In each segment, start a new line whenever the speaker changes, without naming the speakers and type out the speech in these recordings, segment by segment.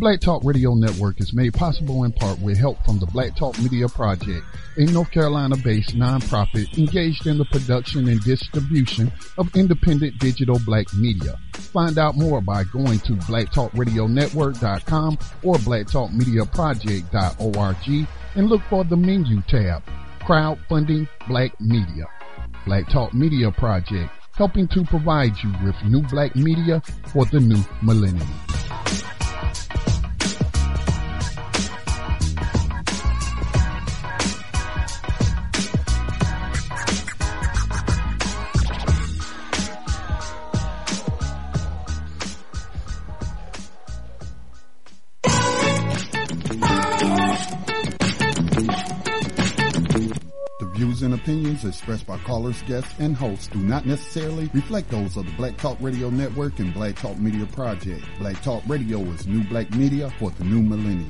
Black Talk Radio Network is made possible in part with help from the Black Talk Media Project, a North Carolina-based nonprofit engaged in the production and distribution of independent digital black media. Find out more by going to blacktalkradionetwork.com or blacktalkmediaproject.org and look for the menu tab, Crowdfunding Black Media. Black Talk Media Project, helping to provide you with new black media for the new millennium.
And opinions expressed by callers, guests, and hosts do not necessarily reflect those of the Black Talk Radio Network and Black Talk Media Project. Black Talk Radio is new black media for the new millennium.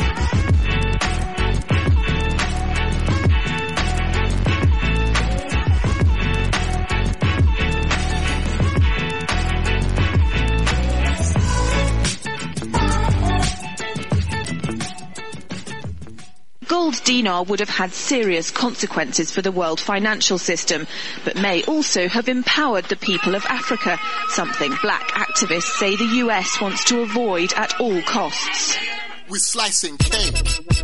Gold dinar would have had serious consequences for the world financial system, but may also have empowered the people of Africa, something black activists say the US wants to avoid at all costs.
We're slicing cake.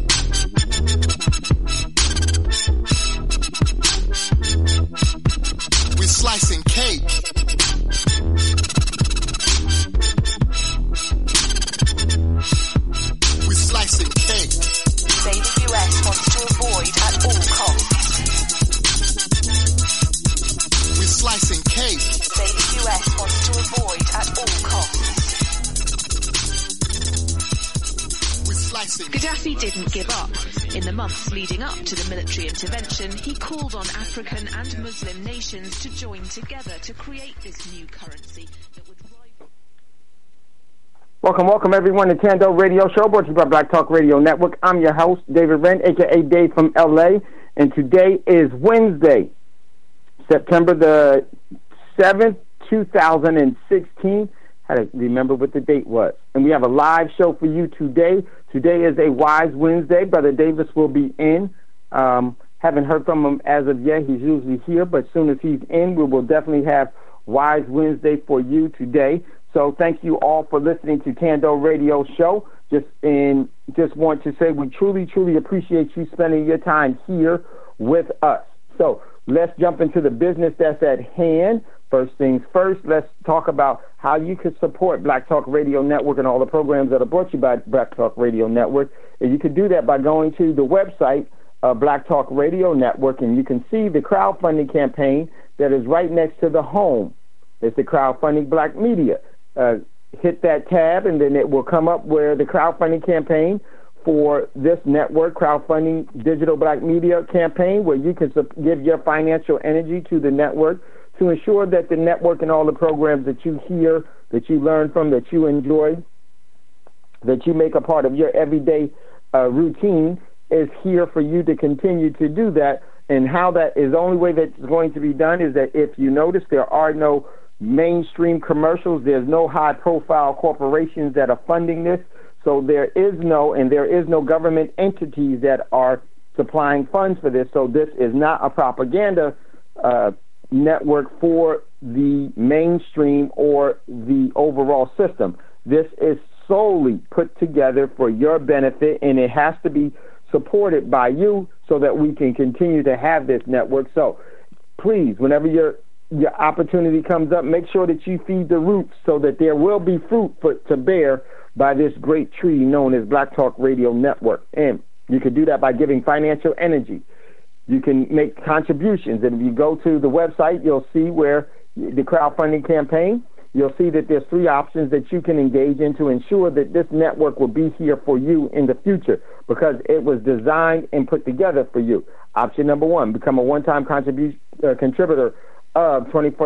We're slicing cake. We're slicing cake.
Say the US wants to avoid at all costs.
We're slicing cake.
Say the US wants to avoid at all costs.
We're slicing.
Gaddafi didn't give up. In the months leading up to the military intervention, he called on African and Muslim nations to join together to create this new currency that would rival.
Welcome everyone to Tando Radio Show, brought to you by Black Talk Radio Network. I'm your host, David Wren, a.k.a. Dave from L.A., and today is Wednesday, September the 7th, 2016. I had to remember what the date was. And we have a live show for you today. Today is a Wise Wednesday. Brother Davis will be in. Haven't heard from him as of yet. He's usually here, but as soon as he's in, we will definitely have Wise Wednesday for you today. So thank you all for listening to Tando Radio Show. Just want to say we truly appreciate you spending your time here with us. So let's jump into the business that's at hand. First things first, let's talk about how you can support Black Talk Radio Network and all the programs that are brought to you by Black Talk Radio Network. And you can do that by going to the website of Black Talk Radio Network, and you can see the crowdfunding campaign that is right next to the home. It's the Crowdfunding Black Media. Hit that tab, and then it will come up where the crowdfunding campaign for this network, Crowdfunding Digital Black Media Campaign, where you can give your financial energy to the network to ensure that the network and all the programs that you hear, that you learn from, that you enjoy, that you make a part of your everyday routine is here for you to continue to do that. And how that is, the only way that's going to be done is that if you notice, there are no mainstream commercials. There's no high-profile corporations that are funding this. So there is no government entities that are supplying funds for this. So this is not a propaganda network for the mainstream or the overall system. This is solely put together for your benefit, and it has to be supported by you so that we can continue to have this network. So please, whenever your opportunity comes up, make sure that you feed the roots so that there will be fruit to bear by this great tree known as Black Talk Radio Network. And you can do that by giving financial energy. You can make contributions. And if you go to the website, you'll see where the crowdfunding campaign, you'll see that there's 3 options that you can engage in to ensure that this network will be here for you in the future because it was designed and put together for you. Option number 1, become a one-time contributor of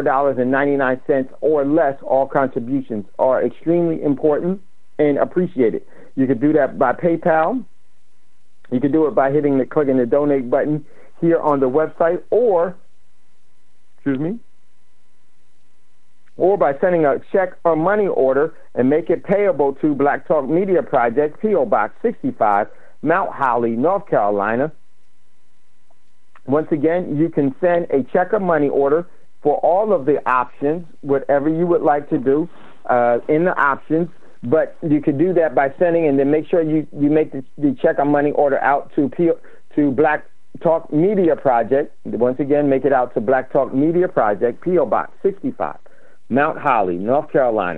$24.99 or less. All contributions are extremely important and appreciated. You can do that by PayPal. You can do it by clicking the donate button here on the website, or or by sending a check or money order and make it payable to Black Talk Media Project, P.O. Box 65, Mount Holly, North Carolina. Once again, you can send a check or money order for all of the options, whatever you would like to do in the options, but you could do that by sending, and then make sure you make the check or money order out to Black Talk Media Project. Once again, make it out to Black Talk Media Project, P.O. Box 65, Mount Holly, North Carolina,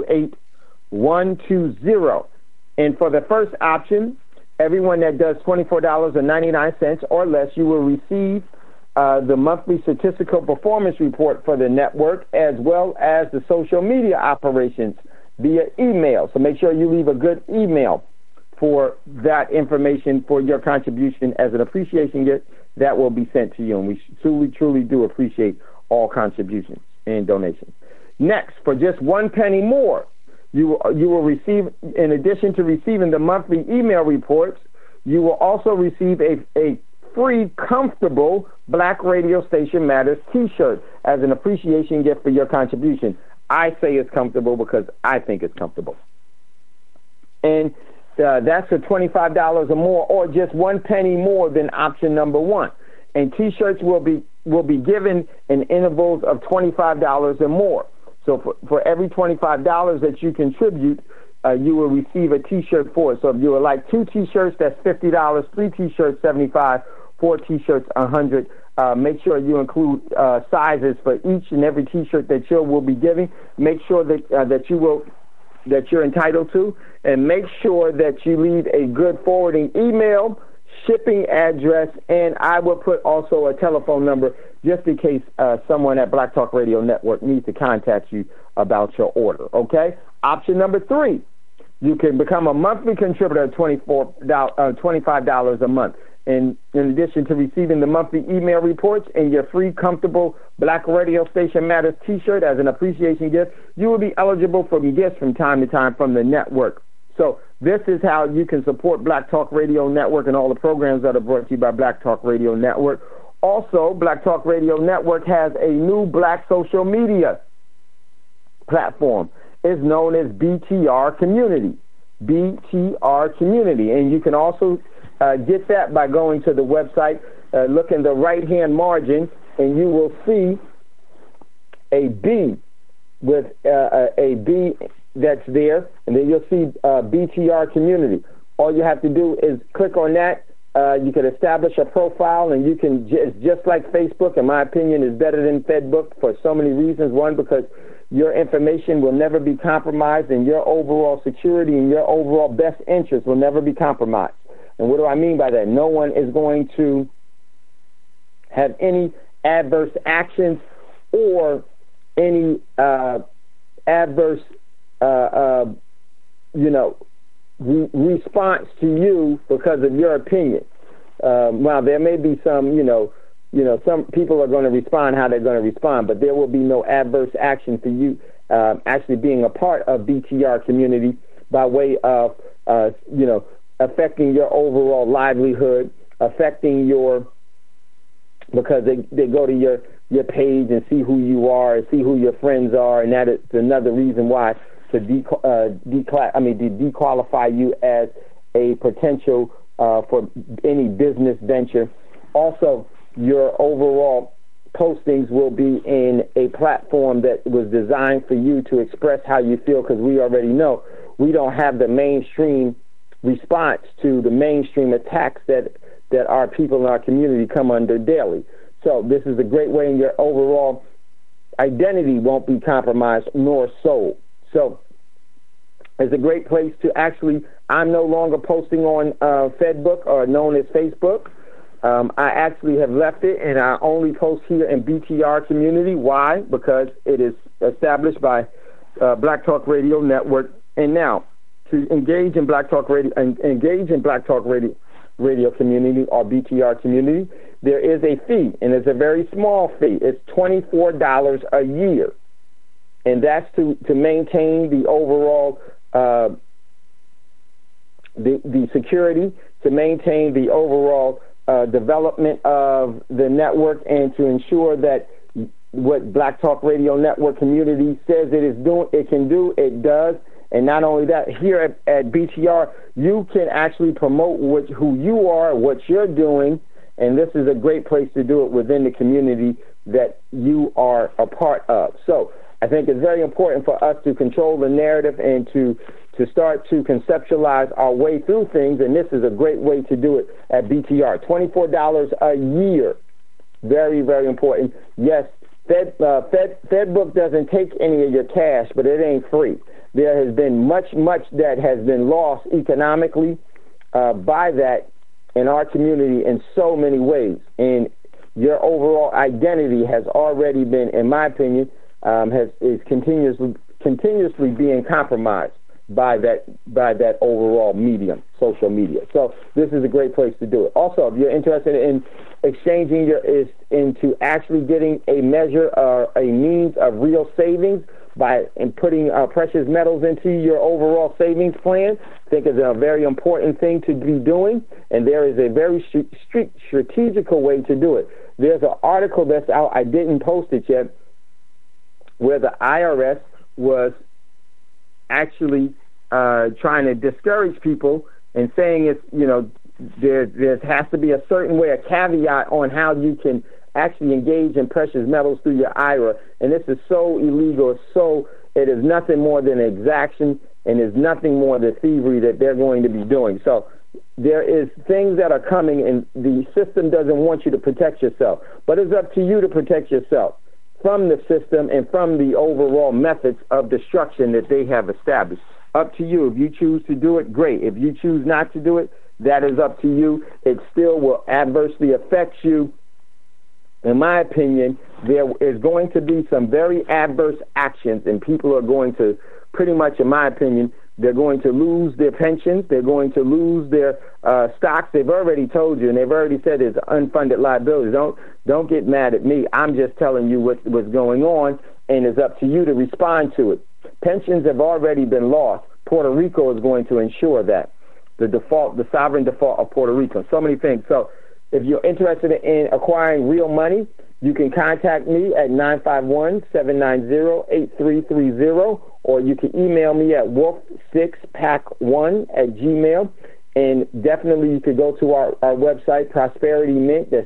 28120. And for the first option, everyone that does $24.99 or less, you will receive the monthly statistical performance report for the network, as well as the social media operations via email. So make sure you leave a good email for that information for your contribution as an appreciation gift that will be sent to you. And we truly do appreciate all contributions and donations. Next, for just 1 penny more, you will receive, in addition to receiving the monthly email reports, you will also receive a free, comfortable Black Radio Station Matters T-shirt as an appreciation gift for your contribution. I say it's comfortable because I think it's comfortable. And that's for $25 or more, or just 1 penny more than option number one. And T-shirts will be given in intervals of $25 or more. So for every $25 that you contribute, you will receive a T-shirt for it. So if you would like 2 T-shirts, that's $50. 3 T-shirts, $75. 4 T-shirts, $100. Make sure you include sizes for each and every T-shirt that you will be giving. Make sure that you're entitled to, and make sure that you leave a good forwarding email, shipping address, and I will put also a telephone number just in case someone at Black Talk Radio Network needs to contact you about your order. Okay. Option number 3, you can become a monthly contributor at $25 a month. And in addition to receiving the monthly email reports and your free, comfortable Black Radio Station Matters T-shirt as an appreciation gift, you will be eligible for gifts from time to time from the network. So this is how you can support Black Talk Radio Network and all the programs that are brought to you by Black Talk Radio Network. Also, Black Talk Radio Network has a new Black social media platform. It's known as BTR Community. BTR Community. And you can also get that by going to the website, look in the right-hand margin, and you will see a B with a B that's there, and then you'll see BTR Community. All you have to do is click on that. You can establish a profile, and you can, just like Facebook, in my opinion, is better than FedBook for so many reasons. One, because your information will never be compromised, and your overall security and your overall best interest will never be compromised. And what do I mean by that? No one is going to have any adverse actions or any adverse, response to you because of your opinion. While there may be some, some people are going to respond how they're going to respond, but there will be no adverse action for you actually being a part of BTR Community by way of, affecting your overall livelihood, affecting because they go to your page and see who you are and see who your friends are, and that is another reason why to dequalify you as a potential for any business venture. Also, your overall postings will be in a platform that was designed for you to express how you feel, because we already know we don't have the mainstream response to the mainstream attacks that our people in our community come under daily. So this is a great way, and your overall identity won't be compromised nor sold. So it's a great place to actually, I'm no longer posting on FedBook, or known as Facebook. I actually have left it, and I only post here in BTR Community. Why? Because it is established by Black Talk Radio Network. And now, to engage in Black Talk Radio Radio Community, or BTR Community, there is a fee, and it's a very small fee. It's $24 a year, and that's to maintain the overall the security, to maintain the overall development of the network, and to ensure that what Black Talk Radio Network community says it can do, it does. And not only that, here at BTR, you can actually promote who you are, what you're doing, and this is a great place to do it within the community that you are a part of. So I think it's very important for us to control the narrative and to start to conceptualize our way through things, and this is a great way to do it at BTR. $24 a year. Very, very important. Yes, FedBook doesn't take any of your cash, but it ain't free. There has been much that has been lost economically by that in our community in so many ways. And your overall identity has already been, in my opinion, is continuously being compromised by that overall medium, social media. So this is a great place to do it. Also, if you're interested in exchanging into actually getting a measure or a means of real savings by putting precious metals into your overall savings plan, I think is a very important thing to be doing, and there is a very strategical way to do it. There's an article that's out, I didn't post it yet, where the IRS was actually trying to discourage people and saying there has to be a certain way, a caveat on how you can actually engage in precious metals through your IRA. And this is so illegal. It is nothing more than exaction, and is nothing more than thievery that they're going to be doing. So there is things that are coming, and the system doesn't want you to protect yourself. But it's up to you to protect yourself from the system and from the overall methods of destruction that they have established. Up to you. If you choose to do it, great. If you choose not to do it, that is up to you. It still will adversely affect you. In my opinion, there is going to be some very adverse actions, and people are going to, pretty much in my opinion, they're going to lose their pensions. They're going to lose their stocks. They've already told you, and they've already said it's unfunded liabilities. Don't get mad at me. I'm just telling you what's going on, and it's up to you to respond to it. Pensions have already been lost. Puerto Rico is going to ensure that. The sovereign default of Puerto Rico. So many things. So if you're interested in acquiring real money, you can contact me at 951-790-8330, or you can email me at wolf6pack1@gmail. And definitely you could go to our website, Prosperity Mint. That's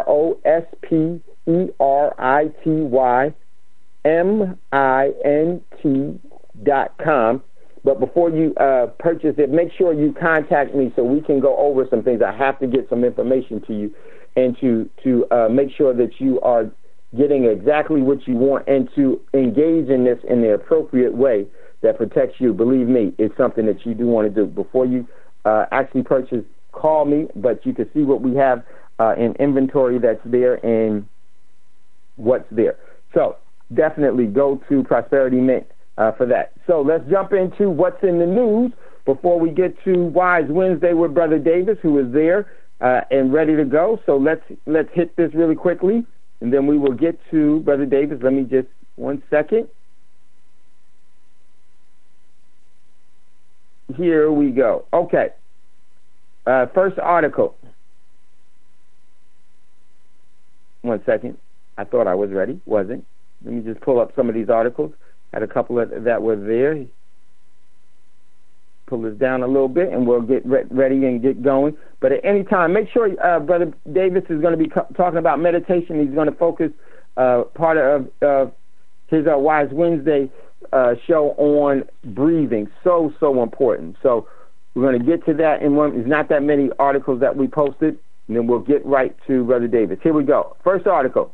PROSPERITYMINT.com. But before you purchase it, make sure you contact me so we can go over some things. I have to get some information to you, and to make sure that you are getting exactly what you want, and to engage in this in the appropriate way that protects you. Believe me, it's something that you do want to do. Before you actually purchase, call me, but you can see what we have in inventory that's there and what's there. So definitely go to Prosperity Mint for that. So let's jump into what's in the news before we get to Wise Wednesday with Brother Davis, who is there and ready to go. So let's hit this really quickly, and then we will get to Brother Davis. Let me just 1 second. Here we go. Okay. First article. 1 second. I thought I was ready. Wasn't. Let me just pull up some of these articles. Had a couple that were there. Pull this down a little bit, and we'll get ready and get going. But at any time, make sure Brother Davis is going to be talking about meditation. He's going to focus part of his Wise Wednesday show on breathing. So important. So we're going to get to that in one. There's not that many articles that we posted, and then we'll get right to Brother Davis. Here we go. First article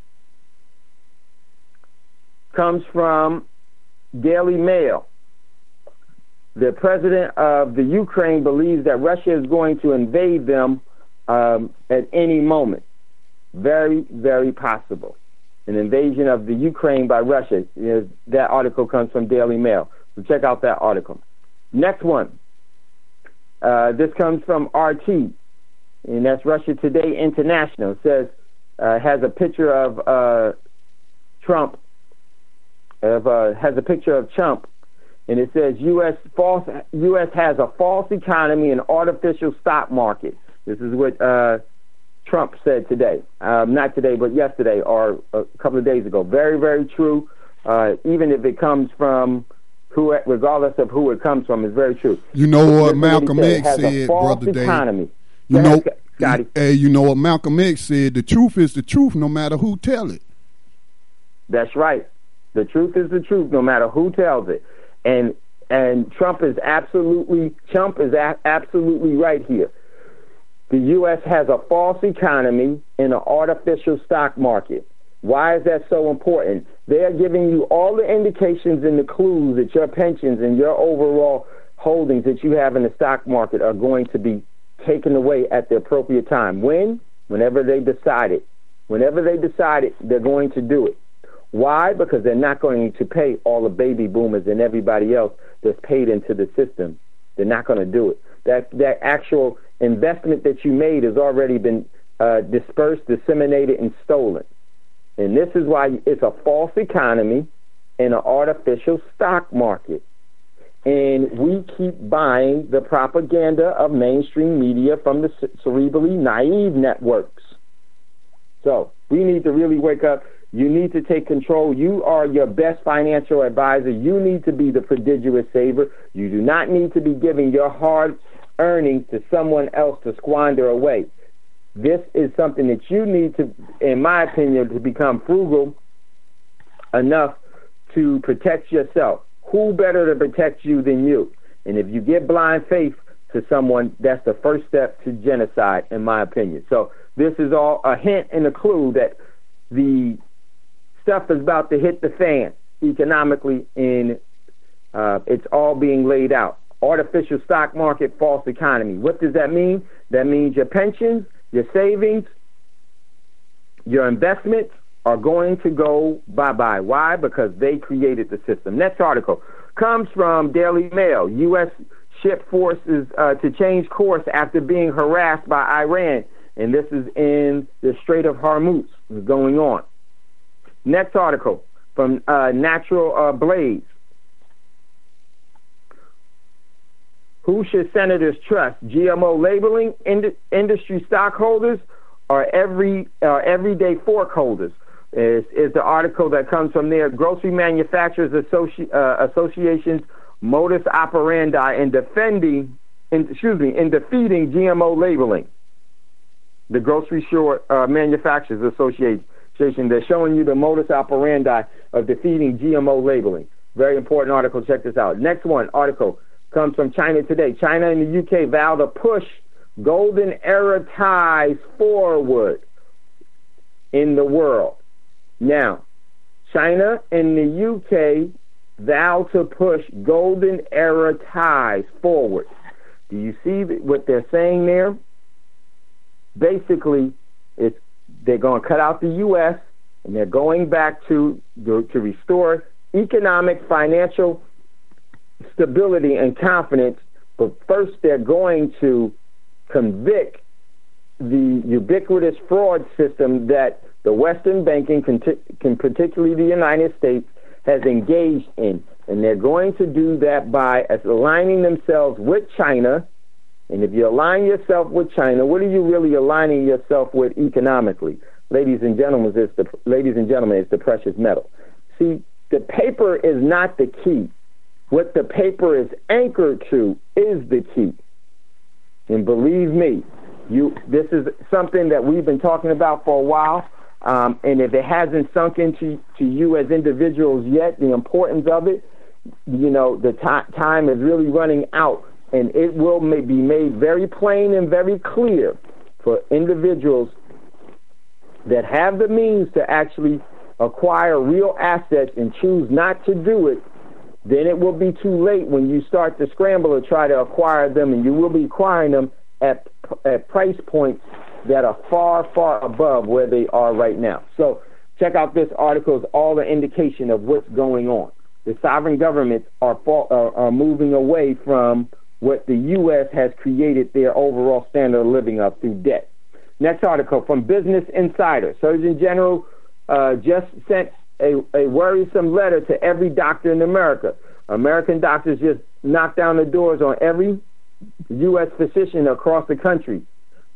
comes from Daily Mail. The president of the Ukraine believes that Russia is going to invade them at any moment. Very, very possible. An invasion of the Ukraine by Russia. That article comes from Daily Mail. So check out that article. Next one. This comes from RT, and that's Russia Today International. It says, has a picture of Trump. Has a picture of Trump, and it says U.S. has a false economy and artificial stock market. This is what Trump said today. Not today, but yesterday or a couple of days ago. Very, very true. Even if it comes from who, regardless of who it comes from, is very true.
You know what Malcolm X said, Brother Dave? You know, hey, you know what Malcolm X said? The truth is the truth, no matter who tell it.
That's right. The truth is the truth, no matter who tells it. And Trump is absolutely right here. The U.S. has a false economy and an artificial stock market. Why is that so important? They are giving you all the indications and the clues that your pensions and your overall holdings that you have in the stock market are going to be taken away at the appropriate time. Whenever they decide it. Whenever they decide it, they're going to do it. Why? Because they're not going to pay all the baby boomers and everybody else that's paid into the system. They're not going to do it. That actual investment that you made has already been dispersed, disseminated, and stolen. And this is why it's a false economy and an artificial stock market. And we keep buying the propaganda of mainstream media from the cerebrally naive networks. So we need to really wake up. You need to take control. You are your best financial advisor. You need to be the prodigious saver. You do not need to be giving your hard earnings to someone else to squander away. This is something that you need to, in my opinion, to become frugal enough to protect yourself. Who better to protect you than you? And if you give blind faith to someone, that's the first step to genocide, in my opinion. So this is all a hint and a clue that the stuff is about to hit the fan economically, and it's all being laid out. Artificial stock market, false economy. What does that mean? That means your pensions, your savings, your investments are going to go bye-bye. Why? Because they created the system. Next article comes from Daily Mail. U.S. ship forces to change course after being harassed by Iran. And this is in the Strait of Hormuz. It's going on. Next article from Natural Blaze. Who should senators trust? GMO labeling, industry stockholders, or everyday fork holders? Is the article that comes from there. Grocery Manufacturers Association's modus operandi in defeating GMO labeling. The Grocery Manufacturers Association, they're showing you the modus operandi of defeating GMO labeling. Very important article. Check this out. Next one, article comes from China Today. China and the UK vow to push golden era ties forward in the world. Now, China and the UK vow to push golden era ties forward. Do you see what they're saying there? Basically, they're going to cut out the U.S. and they're going back to restore economic, financial stability and confidence. But first, they're going to convict the ubiquitous fraud system that the Western banking, particularly the United States, has engaged in. And they're going to do that by aligning themselves with China. And if you align yourself with China, what are you really aligning yourself with economically? Ladies and gentlemen, it's the precious metal. See, the paper is not the key. What the paper is anchored to is the key. And believe me, this is something that we've been talking about for a while. And if it hasn't sunk into you as individuals yet, the importance of it, the time is really running out. And it will be made very plain and very clear for individuals that have the means to actually acquire real assets and choose not to do it. Then it will be too late when you start to scramble to try to acquire them, and you will be acquiring them at price points that are far, far above where they are right now. So check out this article. It's all the indication of what's going on. The sovereign governments are moving away from what the U.S. has created their overall standard of living of through debt. Next article from Business Insider. Surgeon General just sent a worrisome letter to every doctor in America. American doctors just knocked down the doors on every U.S. physician across the country.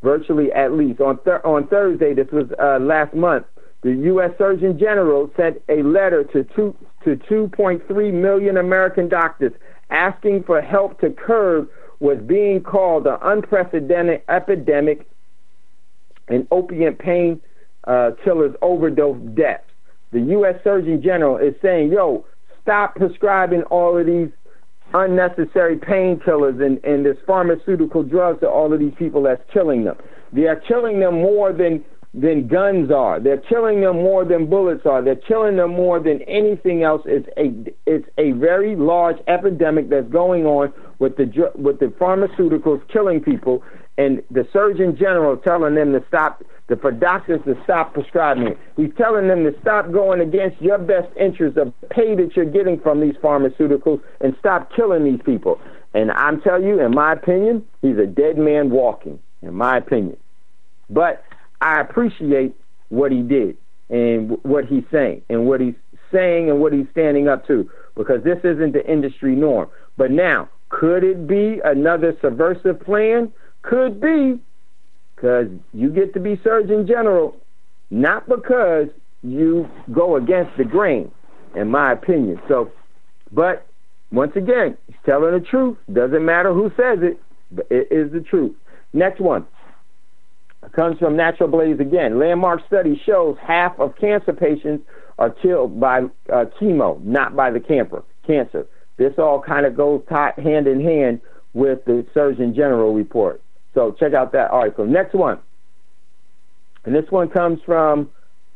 virtually at least. On Thursday, this was last month, the U.S. Surgeon General sent a letter to 2.3 million American doctors asking for help to curb what's being called an unprecedented epidemic in opiate pain killers overdose deaths. The U.S. Surgeon General is saying, yo, stop prescribing all of these unnecessary painkillers and this pharmaceutical drugs to all of these people that's killing them. They are killing them more than guns are. They're killing them more than bullets are. They're killing them more than anything else. It's a very large epidemic that's going on with the pharmaceuticals killing people, and the Surgeon General telling them to stop, for doctors to stop prescribing it. He's telling them to stop going against your best interest of pay that you're getting from these pharmaceuticals and stop killing these people. And I'm telling you, in my opinion, he's a dead man walking, in my opinion. But I appreciate what he did and what he's saying and what he's standing up to, because this isn't the industry norm. But now, could it be another subversive plan? Could be, because you get to be Surgeon General not because you go against the grain, in my opinion. So, but once again, he's telling the truth. Doesn't matter who says it, but it is the truth. Next one comes from Natural Blaze again. Landmark study shows half of cancer patients are killed by chemo, not by the cancer. This all kind of goes hand in hand with the Surgeon General report. So check out that article. Next one. And this one comes from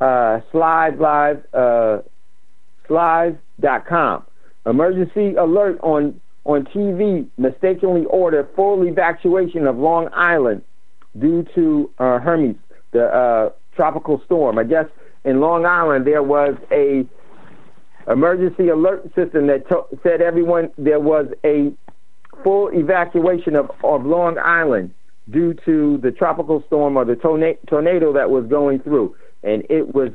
Slive.com. Emergency alert on TV. Mistakenly ordered full evacuation of Long Island due to Hermes, the tropical storm. I guess in Long Island there was a emergency alert system that said everyone there was a full evacuation of Long Island due to the tropical storm or the tornado that was going through, and it was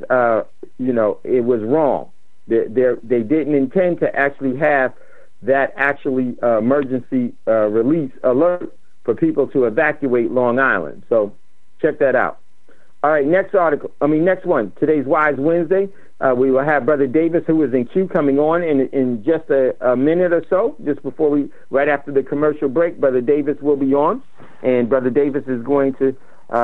it was wrong. They didn't intend to actually have that emergency release alert for people to evacuate Long Island. So check that out. All right, next one. Today's Wise Wednesday. We will have Brother Davis, who is in queue, coming on in just a minute or so, just before right after the commercial break. Brother Davis will be on, and Brother Davis is going to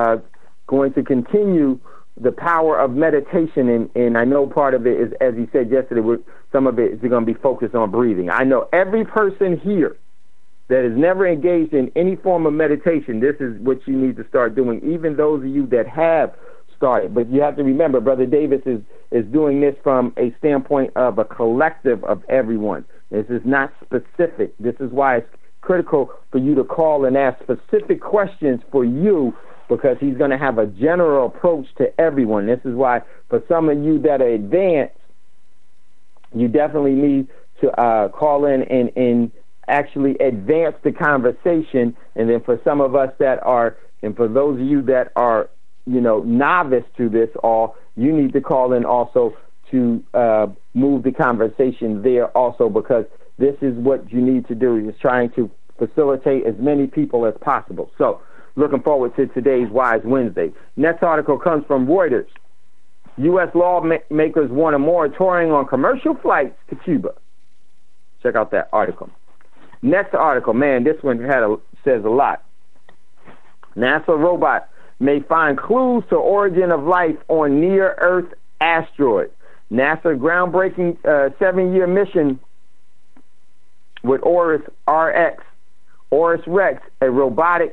continue the power of meditation, and I know part of it is, as he said yesterday, some of it is going to be focused on breathing. I know every person here that has never engaged in any form of meditation, this is what you need to start doing, even those of you that have started. But you have to remember, Brother Davis is doing this from a standpoint of a collective of everyone. This is not specific. This is why it's critical for you to call and ask specific questions for you, because he's going to have a general approach to everyone. This is why for some of you that are advanced, you definitely need to call in and actually advance the conversation. And then for some of us that are, and for those of you that are, novice to this all, you need to call in also to move the conversation there also, because this is what you need to do, is trying to facilitate as many people as possible. So, looking forward to today's Wise Wednesday. Next article comes from Reuters. U.S. lawmakers want a moratorium on commercial flights to Cuba. Check out that article. Next article, man, this one says a lot. NASA robot may find clues to origin of life on near-Earth asteroid. NASA groundbreaking 7-year mission with ORIS-REx, a robotic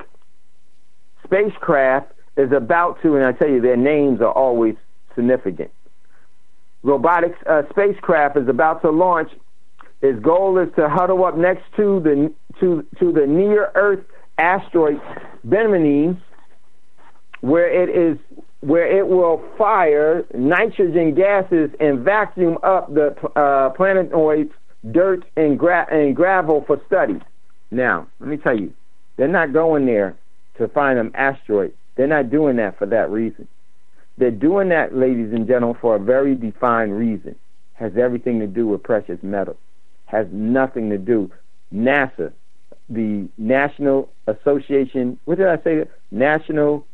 spacecraft, is about to, and I tell you, their names are always significant. Robotics spacecraft is about to launch. Its goal is to huddle up next to the near-Earth asteroid Benjamin, where it will fire nitrogen gases and vacuum up the planetoid's dirt and gravel for study. Now, let me tell you, they're not going there to find an asteroid. They're not doing that for that reason. They're doing that, ladies and gentlemen, for a very defined reason. Has everything to do with precious metals. Has nothing to do. NASA, the National Association, what did I say? the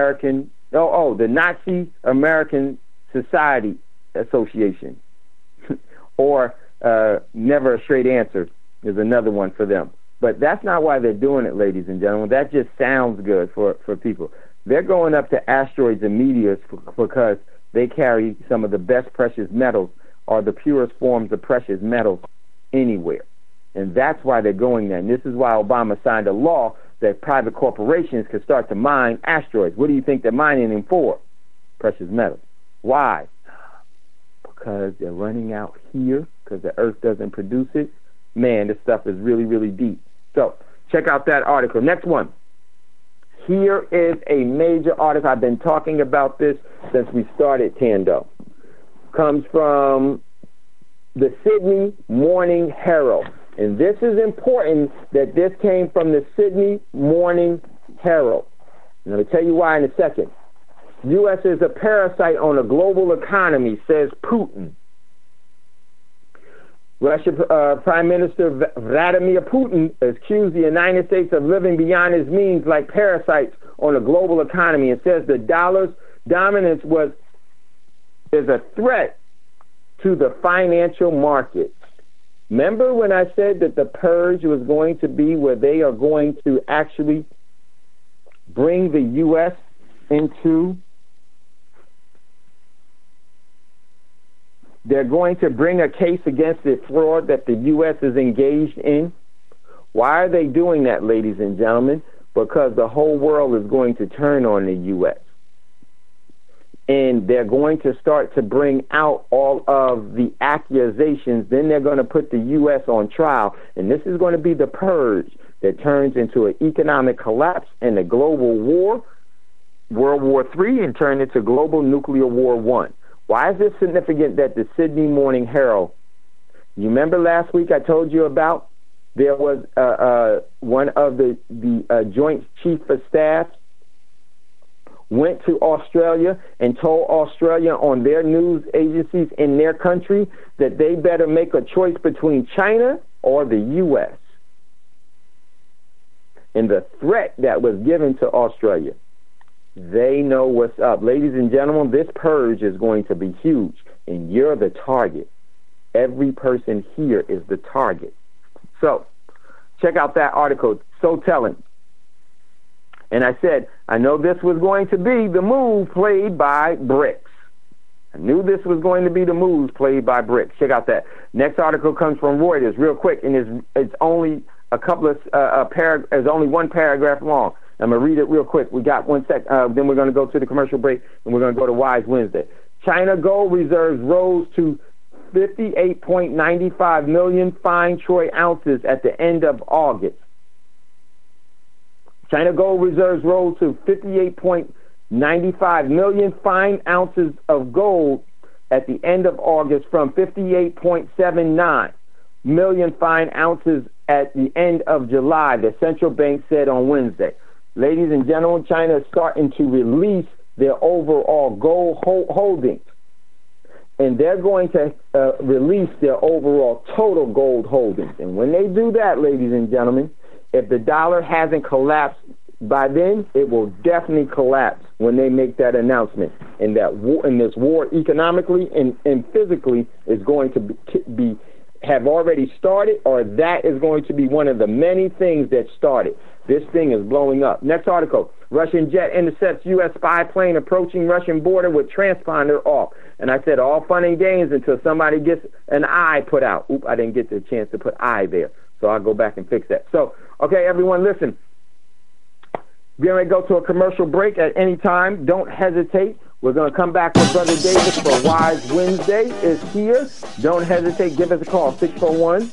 Nazi American Society Association, or Never a Straight Answer is another one for them. But that's not why they're doing it, ladies and gentlemen. That just sounds good for people. They're going up to asteroids and meteors because they carry some of the best precious metals, or the purest forms of precious metals anywhere. And that's why they're going there. And this is why Obama signed a law that private corporations can start to mine asteroids. What do you think they're mining them for? Precious metals. Why? Because they're running out here, because the earth doesn't produce it. Man, this stuff is really, really deep. So check out that article. Next one. Here is a major article. I've been talking about this since we started Tando. Comes from the Sydney Morning Herald. And this is important that this came from the Sydney Morning Herald. And I'm going to tell you why in a second. U.S. is a parasite on a global economy, says Putin. Russian Prime Minister Vladimir Putin accused the United States of living beyond its means like parasites on a global economy, and says the dollar's dominance is a threat to the financial markets. Remember when I said that the purge was going to be where they are going to actually bring the U.S. into... They're going to bring a case against the fraud that the U.S. is engaged in. Why are they doing that, ladies and gentlemen? Because the whole world is going to turn on the U.S. And they're going to start to bring out all of the accusations. Then they're going to put the U.S. on trial. And this is going to be the purge that turns into an economic collapse and a global war, World War III, and turn into global nuclear war I. Why is this significant that the Sydney Morning Herald, you remember last week I told you about, there was one of the Joint Chief of Staff went to Australia and told Australia on their news agencies in their country that they better make a choice between China or the U.S. And the threat that was given to Australia. They know what's up. Ladies and gentlemen, this purge is going to be huge, and you're the target. Every person here is the target. So, check out that article. So telling. And I said, I know this was going to be the move played by BRICS. I knew this was going to be the moves played by BRICS. Check out that. Next article comes from Reuters, real quick, and it's only a couple of it's only one paragraph long. I'm going to read it real quick. We got 1 sec. Then we're going to go to the commercial break, and we're going to go to Wise Wednesday. China gold reserves rose to 58.95 million fine troy ounces at the end of August. China gold reserves rose to 58.95 million fine ounces of gold at the end of August from 58.79 million fine ounces at the end of July, the central bank said on Wednesday. Ladies and gentlemen, China is starting to release their overall gold holdings. And they're going to release their overall total gold holdings. And when they do that, ladies and gentlemen, if the dollar hasn't collapsed by then, it will definitely collapse when they make that announcement. And that war, and this war economically and physically is going to have already started, or that is going to be one of the many things that started. This thing is blowing up. Next article. Russian jet intercepts U.S. spy plane approaching Russian border with transponder off. And I said all fun and games until somebody gets an I put out. Oop, I didn't get the chance to put I there. So I'll go back and fix that. So, okay, everyone, listen. We're going to go to a commercial break at any time. Don't hesitate. We're going to come back with Brother Davis for Wise Wednesday is here. Don't hesitate. Give us a call, 641.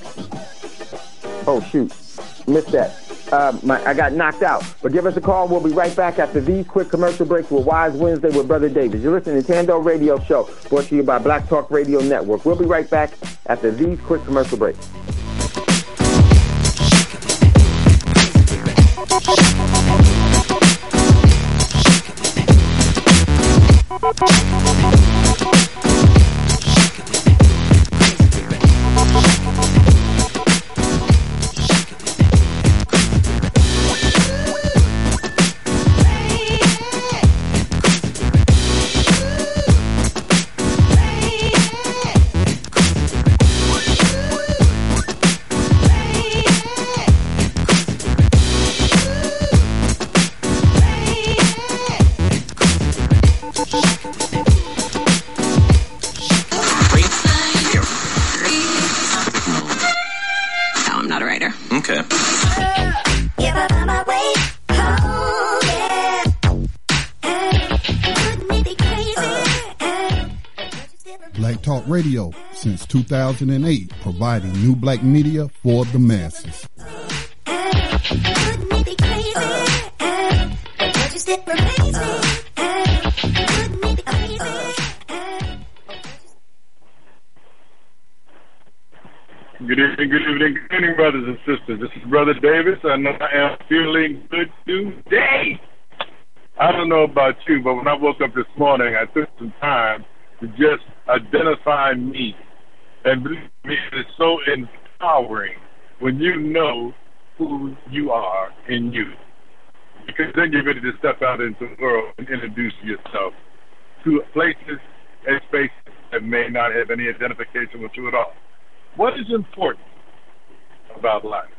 Oh, shoot. Missed that. I got knocked out. But give us a call. We'll be right back after these quick commercial breaks with Wise Wednesday with Brother Davis. You're listening to Tando Radio Show, brought to you by Black Talk Radio Network. We'll be right back after these quick commercial breaks.
Okay.
Black Talk Radio, since 2008, providing new black media for the masses.
Good evening, brothers and sisters. This is Brother Davis, and I am feeling good today. I don't know about you, but when I woke up this morning, I took some time to just identify me. And believe me, it's so empowering when you know who you are in you. Because then you're ready to step out into the world and introduce yourself to places and spaces that may not have any identification with you at all. What is important about life?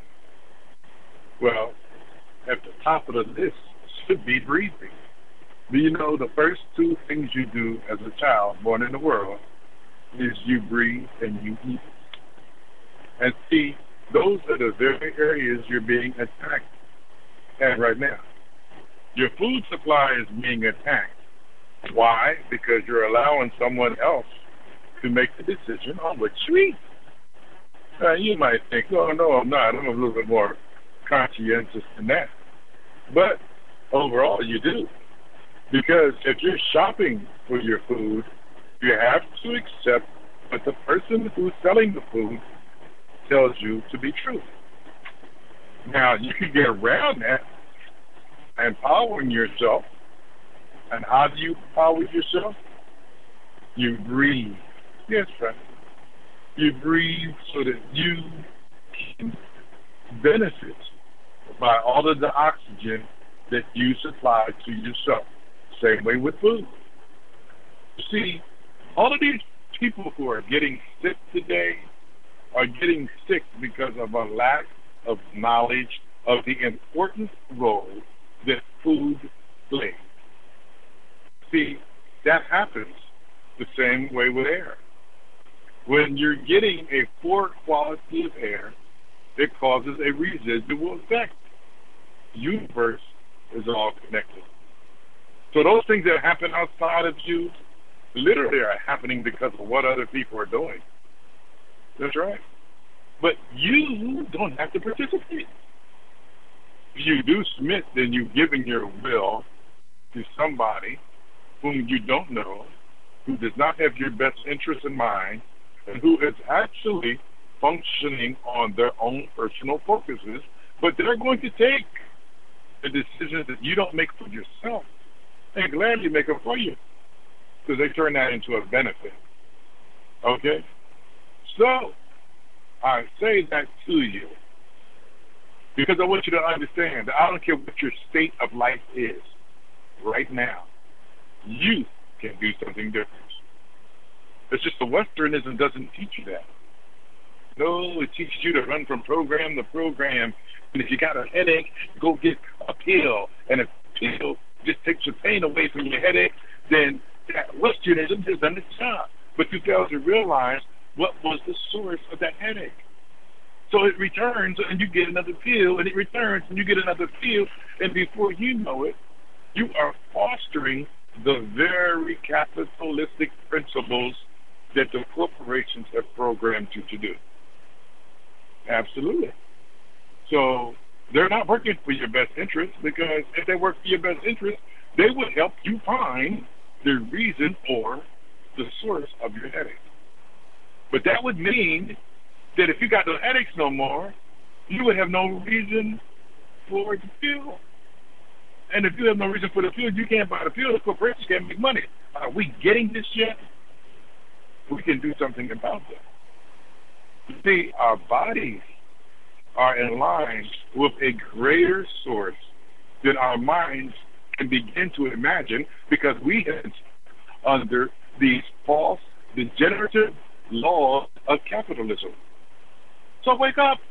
Well, at the top of the list should be breathing. Do you know the first two things you do as a child born in the world is you breathe and you eat? And see, those are the very areas you're being attacked at right now. Your food supply is being attacked. Why? Because you're allowing someone else to make the decision on what you eat. You might think, oh, no, I'm not. I'm a little bit more conscientious than that. But overall, you do. Because if you're shopping for your food, you have to accept what the person who's selling the food tells you to be true. Now, you can get around that by empowering yourself. And how do you empower yourself? You breathe. Yes, right. You breathe so that you can benefit by all of the oxygen that you supply to yourself. Same way with food. You see, all of these people who are getting sick today are getting sick because of a lack of knowledge of the important role that food plays. See, that happens the same way with air. When you're getting a poor quality of air, it causes a residual effect. The universe is all connected. So those things that happen outside of you literally are happening because of what other people are doing. That's right. But you don't have to participate. If you do submit, then you're giving your will to somebody whom you don't know, who does not have your best interest in mind, and who is actually functioning on their own personal focuses, but they're going to take the decisions that you don't make for yourself and gladly make them for you, because they turn that into a benefit. Okay? So, I say that to you because I want you to understand that I don't care what your state of life is right now, you can do something different. It's just the Westernism doesn't teach you that. No, it teaches you to run from program to program. And if you got a headache, go get a pill. And if a pill just takes your pain away from your headache, then that Westernism has done its job. But you fail to realize what was the source of that headache. So it returns and you get another pill, and it returns and you get another pill, and before you know it, you are fostering the very capitalistic principles that the corporations have programmed you to do. Absolutely. So they're not working for your best interest, because if they work for your best interest, they would help you find the reason or the source of your headache. But that would mean that if you got no headaches no more, you would have no reason for the pill. And if you have no reason for the pill, you can't buy the pill. The corporations can't make money. Are we getting this yet? We can do something about that. You see, our bodies are in line with a greater source than our minds can begin to imagine, because we have under these false, degenerative laws of capitalism. So wake up.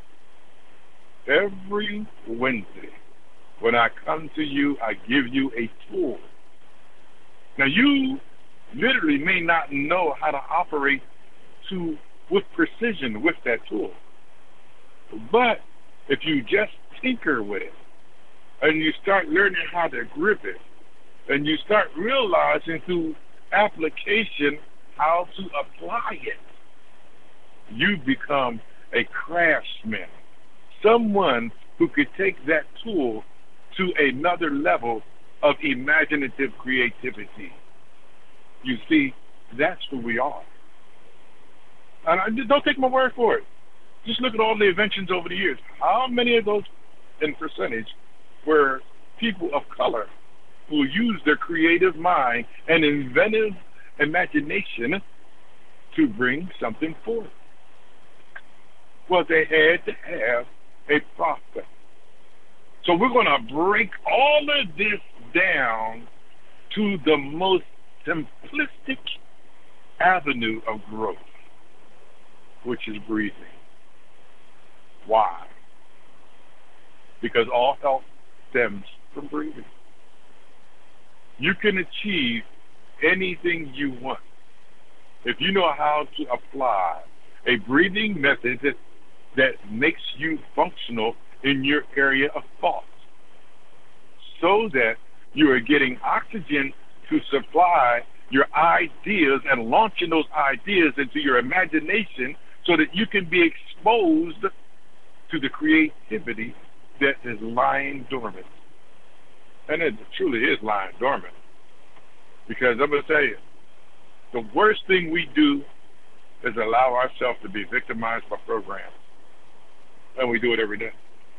Every Wednesday, when I come to you, I give you a tool. Now, you literally may not know how to operate with precision with that tool. But if you just tinker with it and you start learning how to grip it and you start realizing through application how to apply it, you become a craftsman, someone who could take that tool to another level of imaginative creativity. You see, that's who we are. And don't take my word for it. Just look at all the inventions over the years. How many of those, in percentage, were people of color who used their creative mind and inventive imagination to bring something forth? Well, they had to have a process. So we're going to break all of this down to the most simplistic avenue of growth, which is breathing. Why? Because all health stems from breathing. You can achieve anything you want if you know how to apply a breathing method that makes you functional in your area of thought, so that you are getting oxygen to supply your ideas and launching those ideas into your imagination so that you can be exposed to the creativity that is lying dormant. And it truly is lying dormant. Because I'm going to tell you, the worst thing we do is allow ourselves to be victimized by programs. And we do it every day.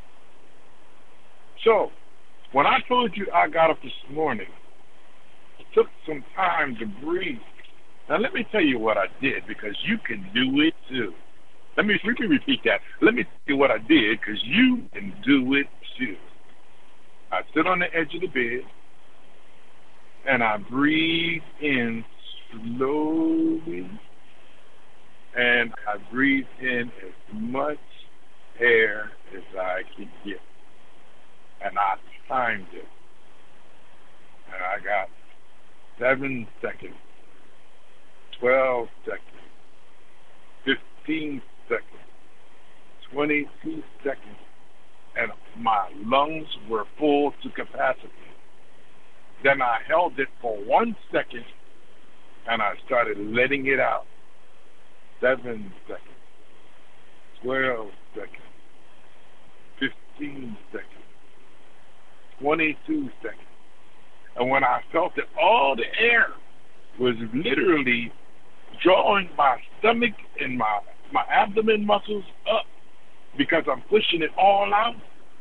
So, when I told you I got up this morning, it took some time to breathe. Now, let me tell you what I did, because you can do it too. Let me repeat that. Let me tell you what I did, because you can do it too. I sit on the edge of the bed, and I breathe in slowly, and I breathe in as much air as I can get. And I timed it. And I got 7 seconds, 12 seconds, 15 seconds, 22 seconds, and my lungs were full to capacity. Then I held it for 1 second, and I started letting it out. 7 seconds, 12 seconds, 15 seconds, 22 seconds. And when I felt that all the air was literally drawing my stomach and my abdomen muscles up because I'm pushing it all out,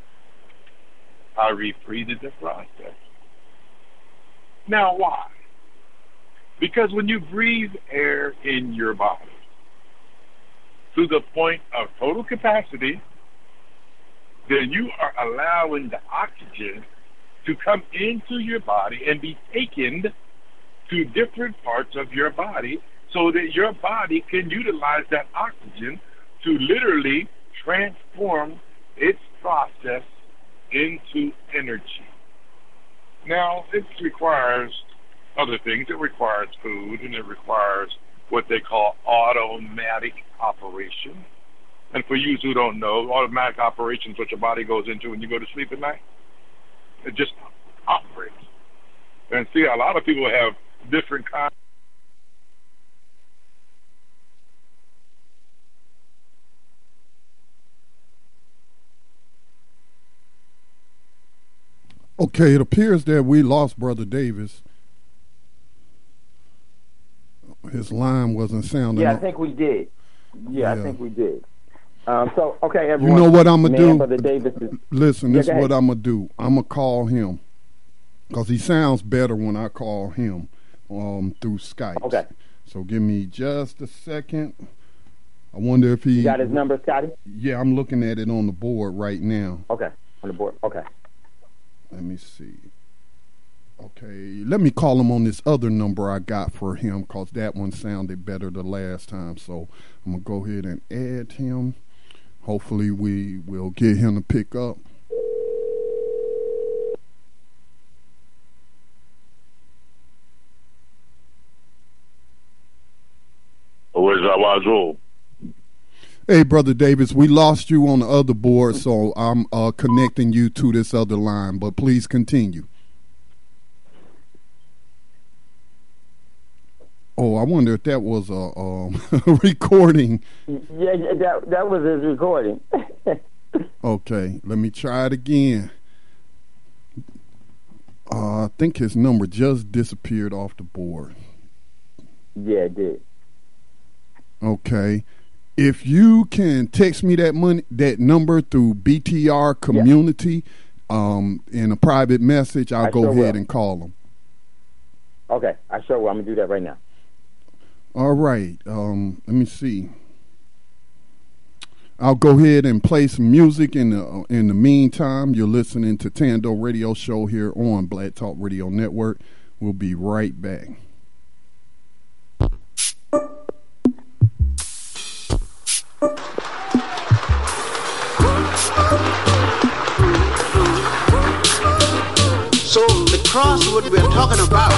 I repeated the process. Now why? Because when you breathe air in your body to the point of total capacity, then you are allowing the oxygen to come into your body and be taken to different parts of your body so that your body can utilize that oxygen to literally transform its process into energy. Now, it requires other things. It requires food, and it requires what they call automatic operation. And for you who don't know, automatic operation is what your body goes into when you go to sleep at night. It just operates. And see, a lot of people have different kinds.
Okay, it appears that we lost Brother Davis. His line wasn't sounding.
Yeah, I think we did. Yeah, I think we did. So, okay, everyone.
You know what I'm going to do?
Brother Davis is...
Listen, this is what I'm going to do. I'm going to call him because he sounds better when I call him through Skype.
Okay.
So give me just a second. I wonder if he...
You got his number, Scotty?
Yeah, I'm looking at it on the board right now.
Okay, on the board. Okay.
Let me see. Okay, let me call him on this other number I got for him because that one sounded better the last time. So I'm going to go ahead and add him. Hopefully we will get him to pick up.
Where's Awazul?
Hey, Brother Davis, we lost you on the other board, so I'm connecting you to this other line, but please continue. Oh, I wonder if that was a recording.
Yeah, that was his recording.
Okay, let me try it again. I think his number just disappeared off the board.
Yeah, it did.
Okay. If you can text me that number through BTR community in a private message, I'll go ahead and call them.
Okay, I sure will. I'm going to do that right now.
All right. Let me see. I'll go ahead and play some music in the meantime. You're listening to Tando Radio Show here on Black Talk Radio Network. We'll be right back.
So the crossroad we're talking about,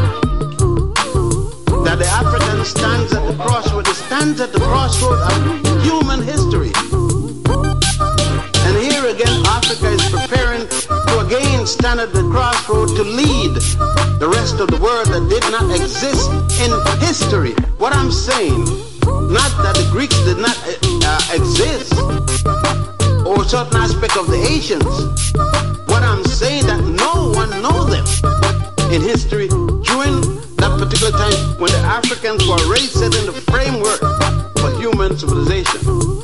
that the African stands at the crossroad, it stands at the crossroad of human history. And here again, Africa is preparing to again stand at the crossroad to lead the rest of the world that did not exist in history. What I'm saying, not that the Greeks did not exist, or certain aspect of the Asians. What I'm saying that no one knows them in history during that particular time when the Africans were already set in the framework for human civilization.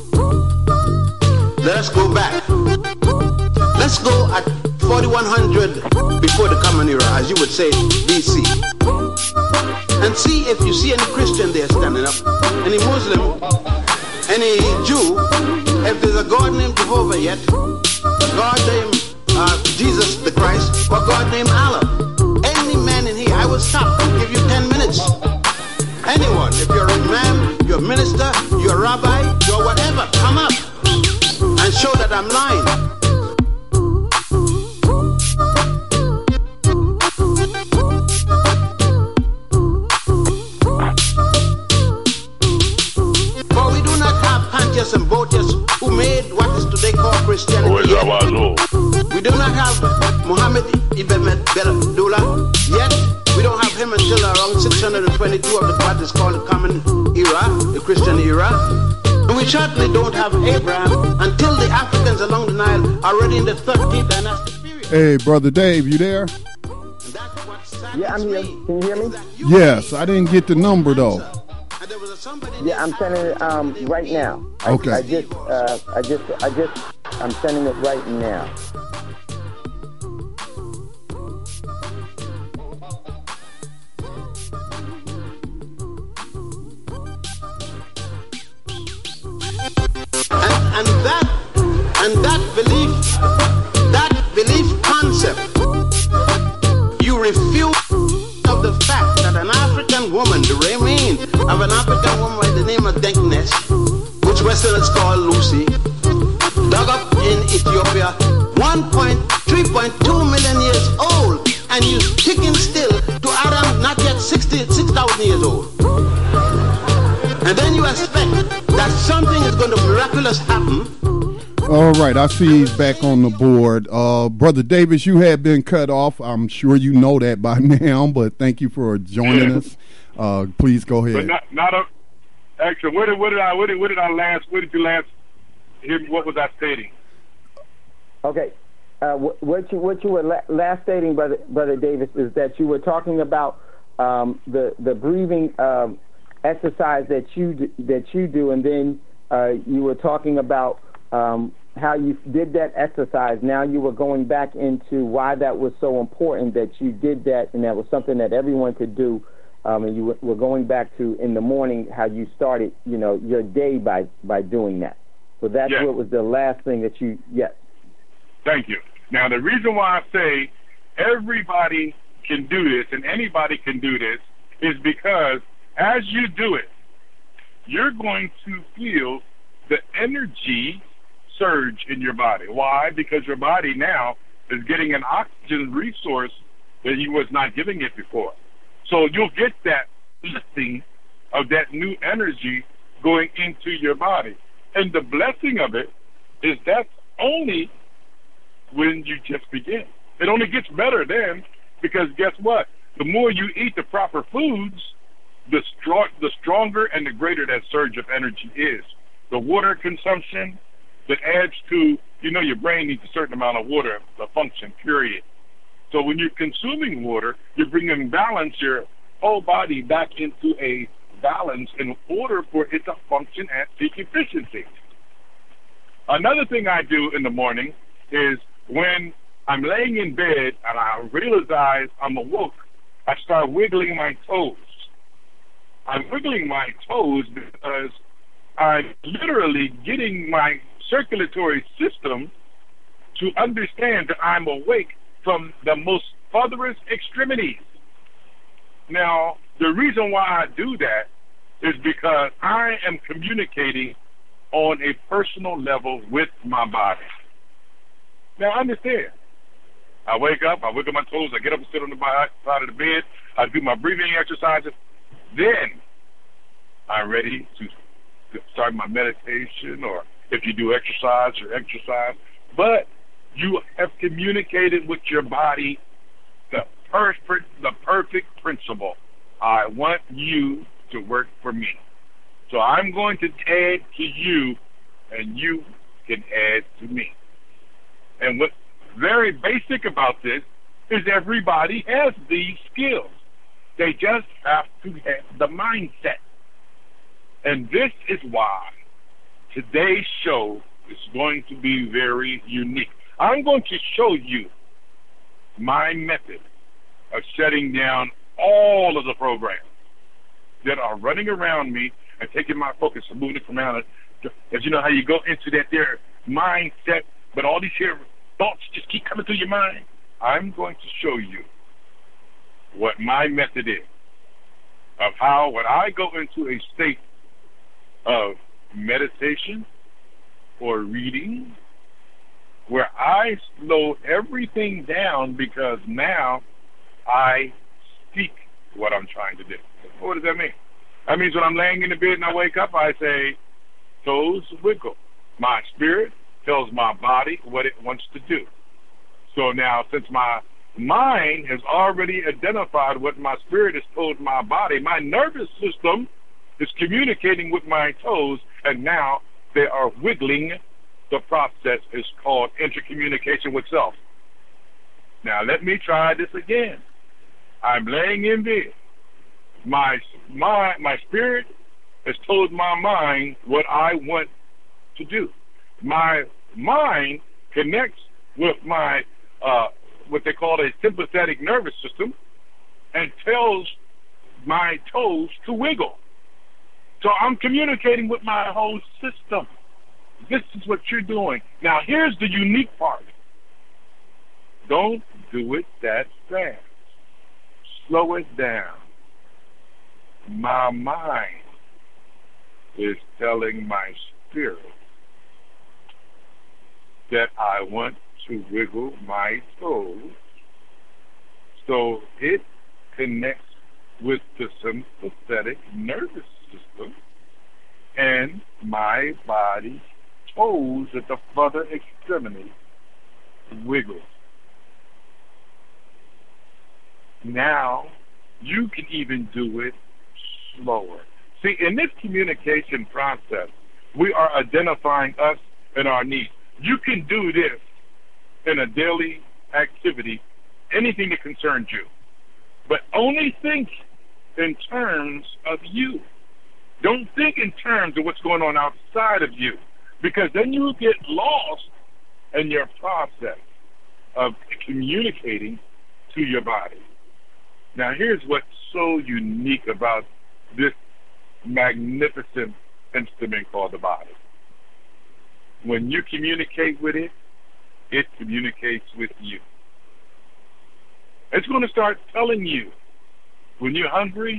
Let us go back. Let's go at 4100 before the Common Era, as you would say, BC. And see if you see any Christian there standing up, any Muslim, any Jew, if there's a God named Jehovah yet, a God named Jesus the Christ, or God named Allah. Any man in here, I will stop and give you 10 minutes. Anyone, if you're a imam, you're a minister, you're a rabbi, you're whatever, come up and show that I'm lying. For we do not have Pontius and Botius who made what is today called Christianity yet. We do not have Muhammad ibn Abdullah yet. We don't have him until around 622 of what is called the Common Era, the Christian era. And we certainly don't have Abraham until the Africans along the Nile are already in the 13th dynastic period.
Hey, Brother Dave, you there?
Yeah, I'm here. Can you hear me?
Yes, I didn't get the number though.
Yeah, I'm sending it right now.
Okay.
I'm sending it right now.
And that belief concept, you refute of the fact that an African woman, the remain of an African woman by the name of Denknesh, which Westerners call Lucy, dug up in Ethiopia, 3.2 million years old, and you sticking still to Adam, not yet 6,000 years old. And then you expect that something is going to miraculous happen.
All right, I see he's back on the board. Brother Davis, you had been cut off. I'm sure you know that by now, but thank you for joining us. Please go ahead.
But actually, where did you last hear? What was I stating?
Okay, what you were last stating, brother Davis, is that you were talking about the breathing exercise that you do, and then you were talking about how you did that exercise. Now you were going back into why that was so important that you did that, and that was something that everyone could do. And you were going back to in the morning how you started, your day by doing that. So that's what was the last thing that you. Yes.
Thank you. Now the reason why I say everybody can do this and anybody can do this is because as you do it, you're going to feel the energy surge in your body. Why? Because your body now is getting an oxygen resource that you was not giving it before. So you'll get that lifting of that new energy going into your body. And the blessing of it is that's only when you just begin. It only gets better then, because guess what? The more you eat the proper foods, the stronger and the greater that surge of energy is. The water consumption that adds to, your brain needs a certain amount of water to function, period. So when you're consuming water, you're bringing balance, your whole body back into a balance in order for it to function at peak efficiency. Another thing I do in the morning is when I'm laying in bed and I realize I'm awoke, I start wiggling my toes. I'm wiggling my toes because I'm literally getting my circulatory system to understand that I'm awake from the most furthest extremities. Now, the reason why I do that is because I am communicating on a personal level with my body. Now, understand. I wake up, I wiggle my toes, I get up and sit on the side of the bed, I do my breathing exercises, then I'm ready to start my meditation, or if you do exercise. But you have communicated with your body the perfect principle. I want you to work for me. So I'm going to add to you, and you can add to me. And what's very basic about this is everybody has these skills. They just have to have the mindset. And this is why today's show is going to be very unique. I'm going to show you my method of shutting down all of the programs that are running around me and taking my focus and moving it from around it. Because you know how you go into that there mindset, but all these here thoughts just keep coming through your mind. I'm going to show you what my method is of how when I go into a state of meditation or reading where I slow everything down, because now I speak what I'm trying to do. What does that mean? That means when I'm laying in the bed and I wake up, I say, toes wiggle. My spirit tells my body what it wants to do. So now, since my mind has already identified what my spirit has told my body, my nervous system is communicating with my toes, and now they are wiggling. The process is called intercommunication with self. Now, let me try this again. I'm laying in bed. My spirit has told my mind what I want to do. My mind connects with my what they call a sympathetic nervous system and tells my toes to wiggle. So I'm communicating with my whole system. This is what you're doing. Now, here's the unique part. Don't do it that fast. Slow it down. My mind is telling my spirit that I want to wiggle my toes, so it connects with the sympathetic nervous system, and my body toes at the further extremity wiggle. Now you can even do it slower. See, in this communication process, we are identifying us and our needs. You can do this in a daily activity, anything that concerns you, but only think in terms of you. Don't think in terms of what's going on outside of you, because then you get lost in your process of communicating to your body. Now, here's what's so unique about this magnificent instrument called the body. When you communicate with it, it communicates with you. It's going to start telling you when you're hungry,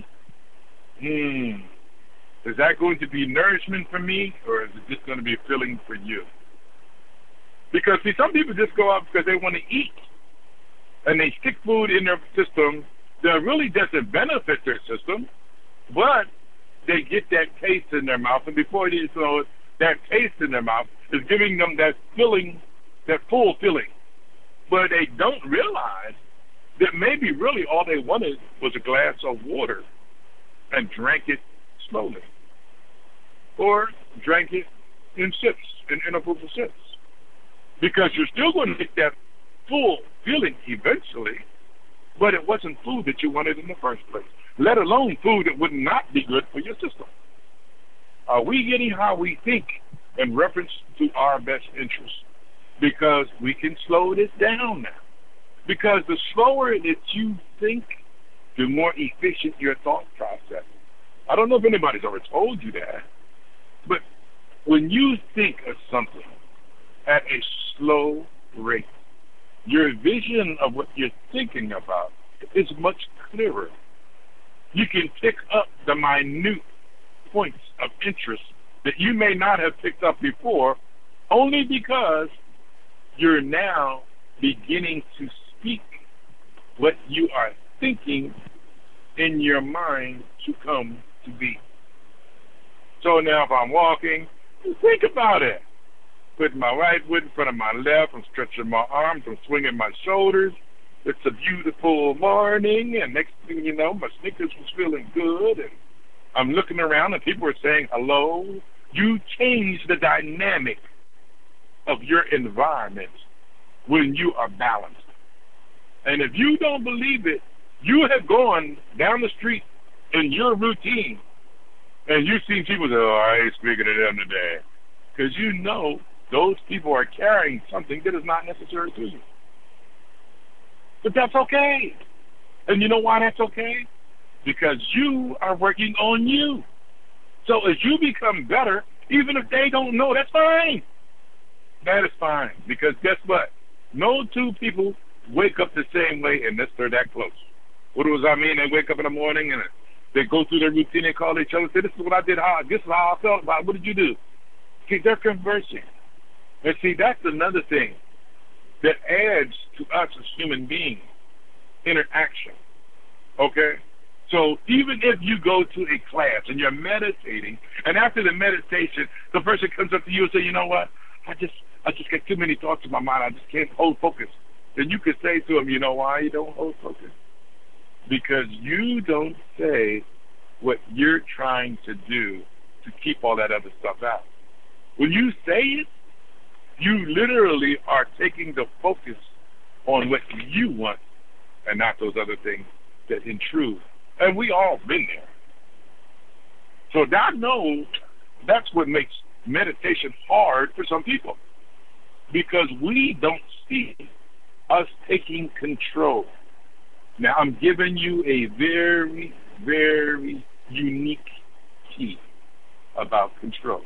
is that going to be nourishment for me, or is it just going to be a filling for you? Because, see, some people just go out because they want to eat, and they stick food in their system that really doesn't benefit their system, but they get that taste in their mouth, and before you know it, that taste in their mouth is giving them that filling, that full filling. But they don't realize that maybe really all they wanted was a glass of water and drank it slowly. Or drank it in sips, in intervals of sips. Because you're still going to get that full feeling eventually, but it wasn't food that you wanted in the first place, let alone food that would not be good for your system. Are we getting how we think in reference to our best interests? Because we can slow this down now. Because the slower that you think, the more efficient your thought process. I don't know if anybody's ever told you that, but when you think of something at a slow rate, your vision of what you're thinking about is much clearer. You can pick up the minute points of interest that you may not have picked up before, only because you're now beginning to speak what you are thinking in your mind to come to be. So now if I'm walking, think about it. Putting my right foot in front of my left, I'm stretching my arms, I'm swinging my shoulders. It's a beautiful morning, and next thing you know, my sneakers was feeling good, and I'm looking around and people are saying hello. You change the dynamic of your environment when you are balanced. And if you don't believe it, you have gone down the street in your routine and you've seen people say, oh, I ain't speaking to them today. Because you know those people are carrying something that is not necessary to you. But that's okay. And you know why that's okay? Because you are working on you. So as you become better, even if they don't know, that's fine. That is fine. Because guess what? No two people wake up the same way unless they're that close. What does that mean? They wake up in the morning and they go through their routine and call each other and say, this is what I did, this is how I felt about it. What did you do? See, they're conversing. And see, that's another thing that adds to us as human beings, interaction. Okay? So even if you go to a class and you're meditating, and after the meditation, the person comes up to you and says, you know what, I just get too many thoughts in my mind, I just can't hold focus. Then you could say to them, you know why you don't hold focus? Because you don't say what you're trying to do to keep all that other stuff out. When you say it, you literally are taking the focus on what you want and not those other things that intrude. And we all been there. So I know that's what makes meditation hard for some people, because we don't see us taking control. Now, I'm giving you a very, very unique key about control.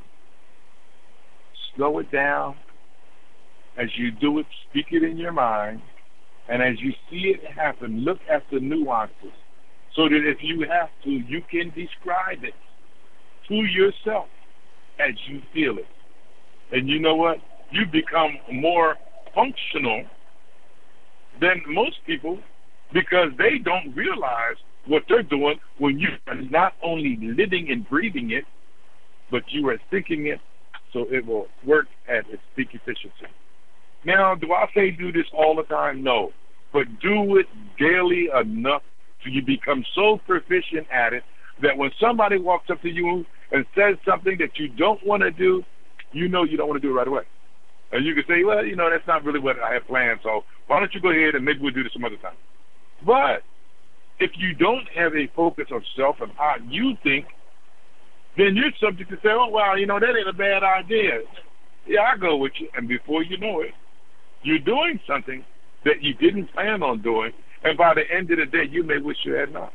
Slow it down. As you do it, speak it in your mind. And as you see it happen, look at the nuances, so that if you have to, you can describe it to yourself as you feel it. And you know what? You become more functional than most people, because they don't realize what they're doing when you are not only living and breathing it, but you are thinking it, so it will work at its peak efficiency. Now, do I say do this all the time? No. But do it daily enough so you become so proficient at it that when somebody walks up to you and says something that you don't want to do, you know you don't want to do it right away. And you can say, well, you know, that's not really what I have planned, so why don't you go ahead and maybe we'll do this some other time. But if you don't have a focus of self and how you think, then you're subject to say, oh, well, you know, that ain't a bad idea. Yeah, I go with you. And before you know it, you're doing something that you didn't plan on doing, and by the end of the day, you may wish you had not.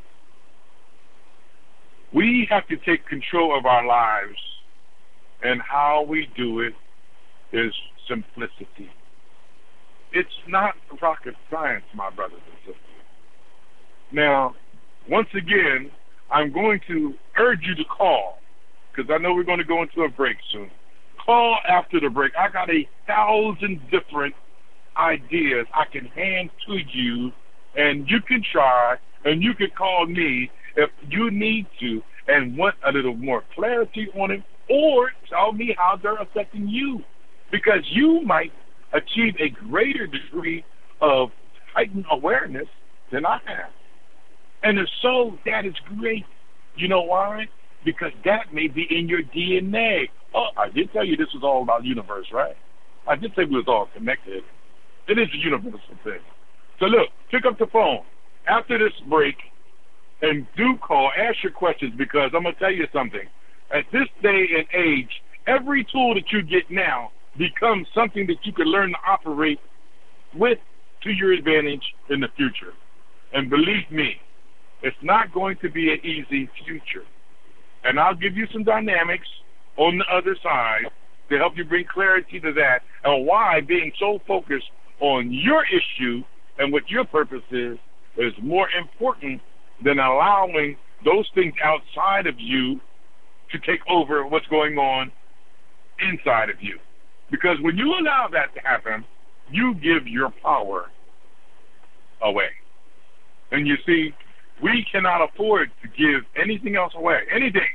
We have to take control of our lives, and how we do it is simplicity. It's not rocket science, my brothers and sisters. Now, once again, I'm going to urge you to call, because I know we're going to go into a break soon. Call after the break. I got 1,000 different ideas I can hand to you, and you can try, and you can call me if you need to and want a little more clarity on it, or tell me how they're affecting you, because you might achieve a greater degree of heightened awareness than I have. And if so, that is great. You know why? Because that may be in your DNA. Oh, I did tell you this was all about the universe, right? I did say we was all connected. It is a universal thing. So look, pick up the phone after this break and do call, ask your questions, because I'm going to tell you something. At this day and age, every tool that you get now becomes something that you can learn to operate with to your advantage in the future. And believe me, it's not going to be an easy future. And I'll give you some dynamics on the other side to help you bring clarity to that, and why being so focused on your issue and what your purpose is more important than allowing those things outside of you to take over what's going on inside of you. Because when you allow that to happen, you give your power away. And you see, we cannot afford to give anything else away. Anything.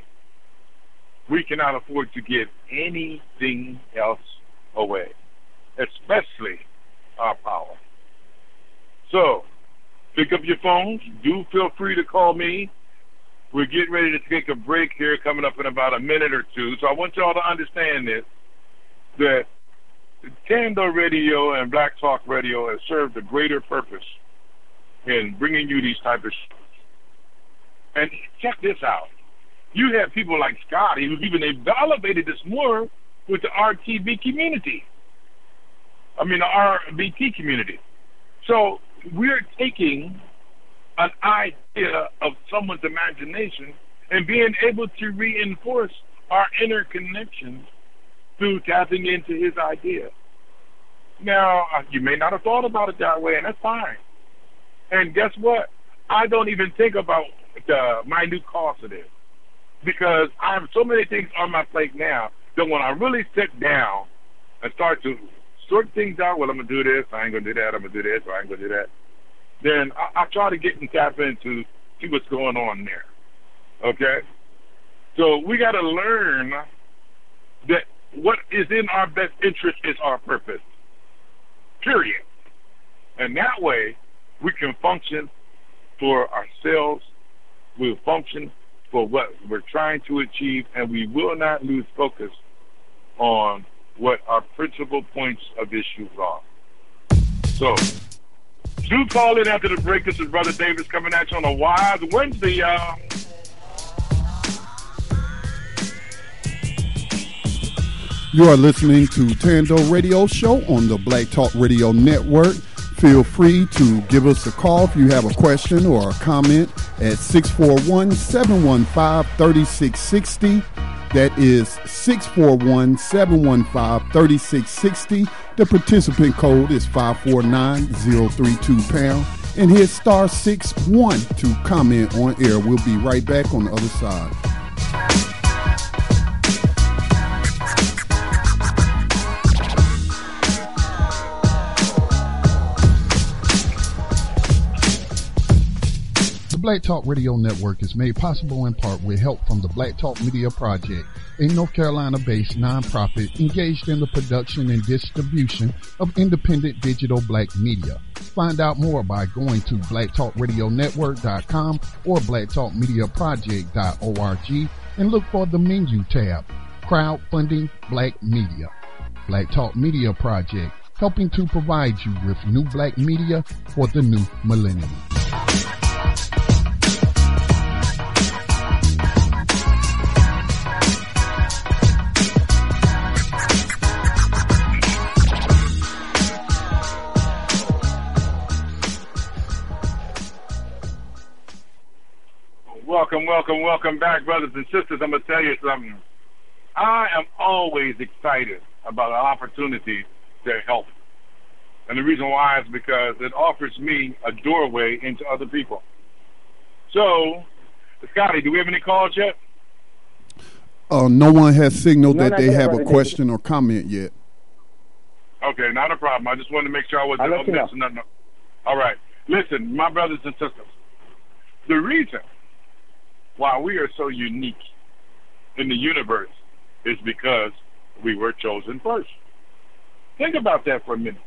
We cannot afford to give anything else away, especially our power. So, pick up your phones. Do feel free to call me. We're getting ready to take a break here, coming up in about a minute or two. So I want y'all to understand this, that Tando Radio and Black Talk Radio has served a greater purpose in bringing you these type of shows. And check this out. You have people like Scotty who even elevated this more with the RTB community. I mean, the RBT community. So we're taking an idea of someone's imagination and being able to reinforce our interconnection through tapping into his idea. Now, you may not have thought about it that way, and that's fine. And guess what? I don't even think about the minute cost of this, because I have so many things on my plate now that when I really sit down and start to sort things out, well, I'm going to do this, I ain't going to do that, I'm going to do this, or I ain't going to do that, then I try to get and tap into, see what's going on there. Okay? So we got to learn that what is in our best interest is our purpose. Period. And that way, we can function for ourselves, we'll function for what we're trying to achieve, and we will not lose focus on what our principal points of issues are. So, do call in after the break. This is Brother Davis coming at you on a Wise Wednesday, y'all.
You are listening to Tando Radio Show on the Black Talk Radio Network. Feel free to give us a call if you have a question or a comment at 641-715-3660. That is 641-715-3660. The participant code is 549032#. And hit *61 to comment on air. We'll be right back on the other side.
The Black Talk Radio Network is made possible in part with help from the Black Talk Media Project, a North Carolina-based nonprofit engaged in the production and distribution of independent digital black media. Find out more by going to blacktalkradionetwork.com or blacktalkmediaproject.org and look for the menu tab, Crowdfunding Black Media. Black Talk Media Project, helping to provide you with new black media for the new millennium.
Welcome back, brothers and sisters. I'm going to tell you something. I am always excited about an opportunity to help. And the reason why is because it offers me a doorway into other people. So, Scotty, do we have any calls yet?
No one has signaled that they have a question or comment yet.
Okay, not a problem. I just wanted to make sure I wasn't messing nothing up. All right. Listen, my brothers and sisters, the reason why we are so unique in the universe is because we were chosen first. Think about that for a minute.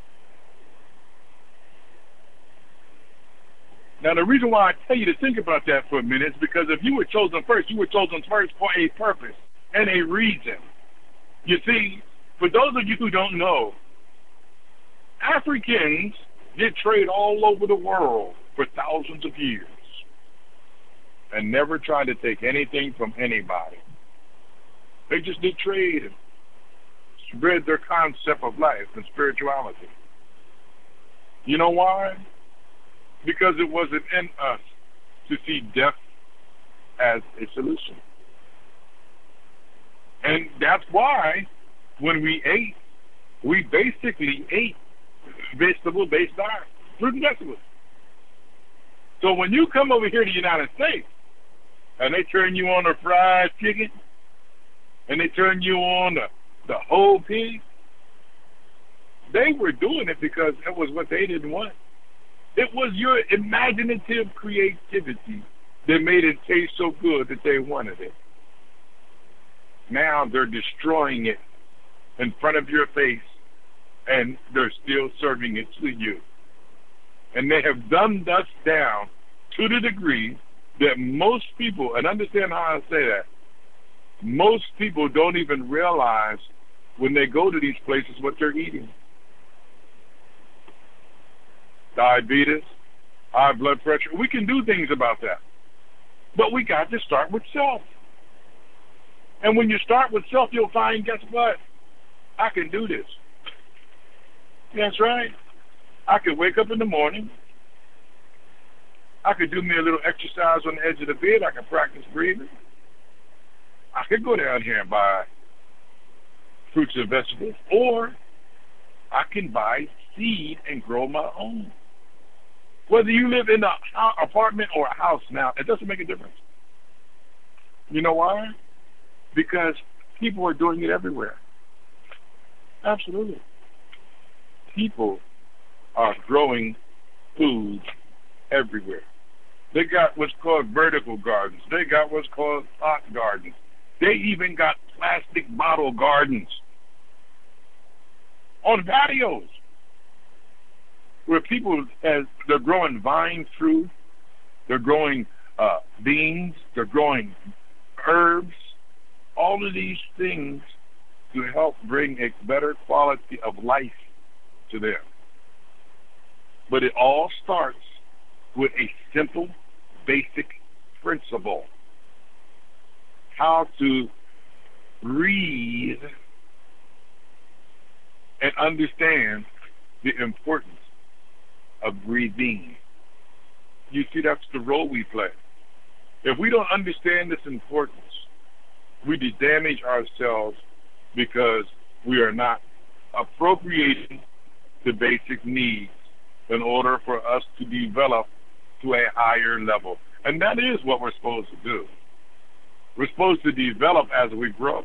Now, the reason why I tell you to think about that for a minute is because if you were chosen first, you were chosen first for a purpose and a reason. You see, for those of you who don't know, Africans did trade all over the world for thousands of years and never tried to take anything from anybody. They just did trade and spread their concept of life and spirituality. You know why? Because it wasn't in us to see death as a solution. And that's why when we ate, we basically ate vegetable-based diet, fruit and vegetables. So when you come over here to the United States and they turn you on a fried chicken and they turn you on the whole pig, they were doing it because it was what they didn't want. It was your imaginative creativity that made it taste so good that they wanted it. Now they're destroying it in front of your face, and they're still serving it to you. And they have dumbed us down to the degree that most people, and understand how I say that, most people don't even realize when they go to these places what they're eating. Diabetes, high blood pressure, we can do things about that. But we got to start with self. And when you start with self, you'll find, guess what? I can do this. That's right. I could wake up in the morning. I could do me a little exercise on the edge of the bed. I could practice breathing. I could go down here and buy fruits and vegetables. Or I can buy seed and grow my own. Whether you live in an apartment or a house now, it doesn't make a difference. You know why? Because people are doing it everywhere. Absolutely. People are growing food everywhere. They got what's called vertical gardens. They got what's called pot gardens. They even got plastic bottle gardens on patios where people, they're growing vine fruit, they're growing beans, they're growing herbs, all of these things to help bring a better quality of life to them. But it all starts with a simple, basic principle. How to breathe and understand the importance of breathing. You see, that's the role we play. If we don't understand this importance, we damage ourselves because we are not appropriating the basic needs in order for us to develop to a higher level. And that is what we're supposed to do. We're supposed to develop as we grow.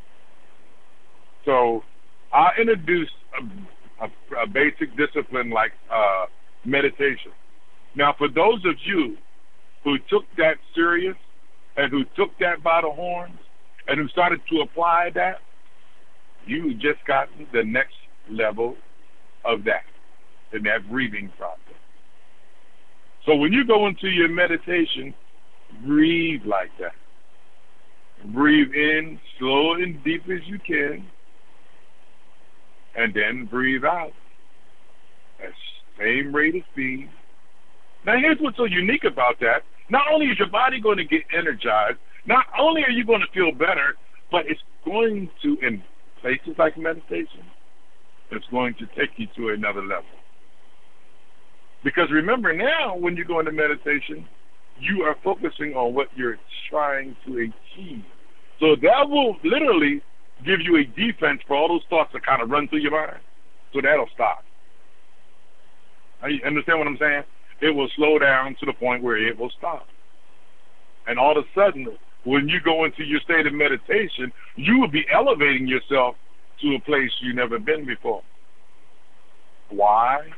So I introduced a basic discipline like meditation. Now, for those of you who took that serious and who took that by the horns and who started to apply that, you just got the next level of that in that breathing process. So when you go into your meditation, breathe like that. Breathe in slow and deep as you can, and then breathe out at same rate of speed. Now here's what's so unique about that. Not only is your body going to get energized, not only are you going to feel better, but it's going to, in places like meditation, it's going to take you to another level. Because remember now, when you go into meditation, you are focusing on what you're trying to achieve. So that will literally give you a defense for all those thoughts that kind of run through your mind. So that'll stop. You understand what I'm saying? It will slow down to the point where it will stop. And all of a sudden, when you go into your state of meditation, you will be elevating yourself to a place you've never been before. Why?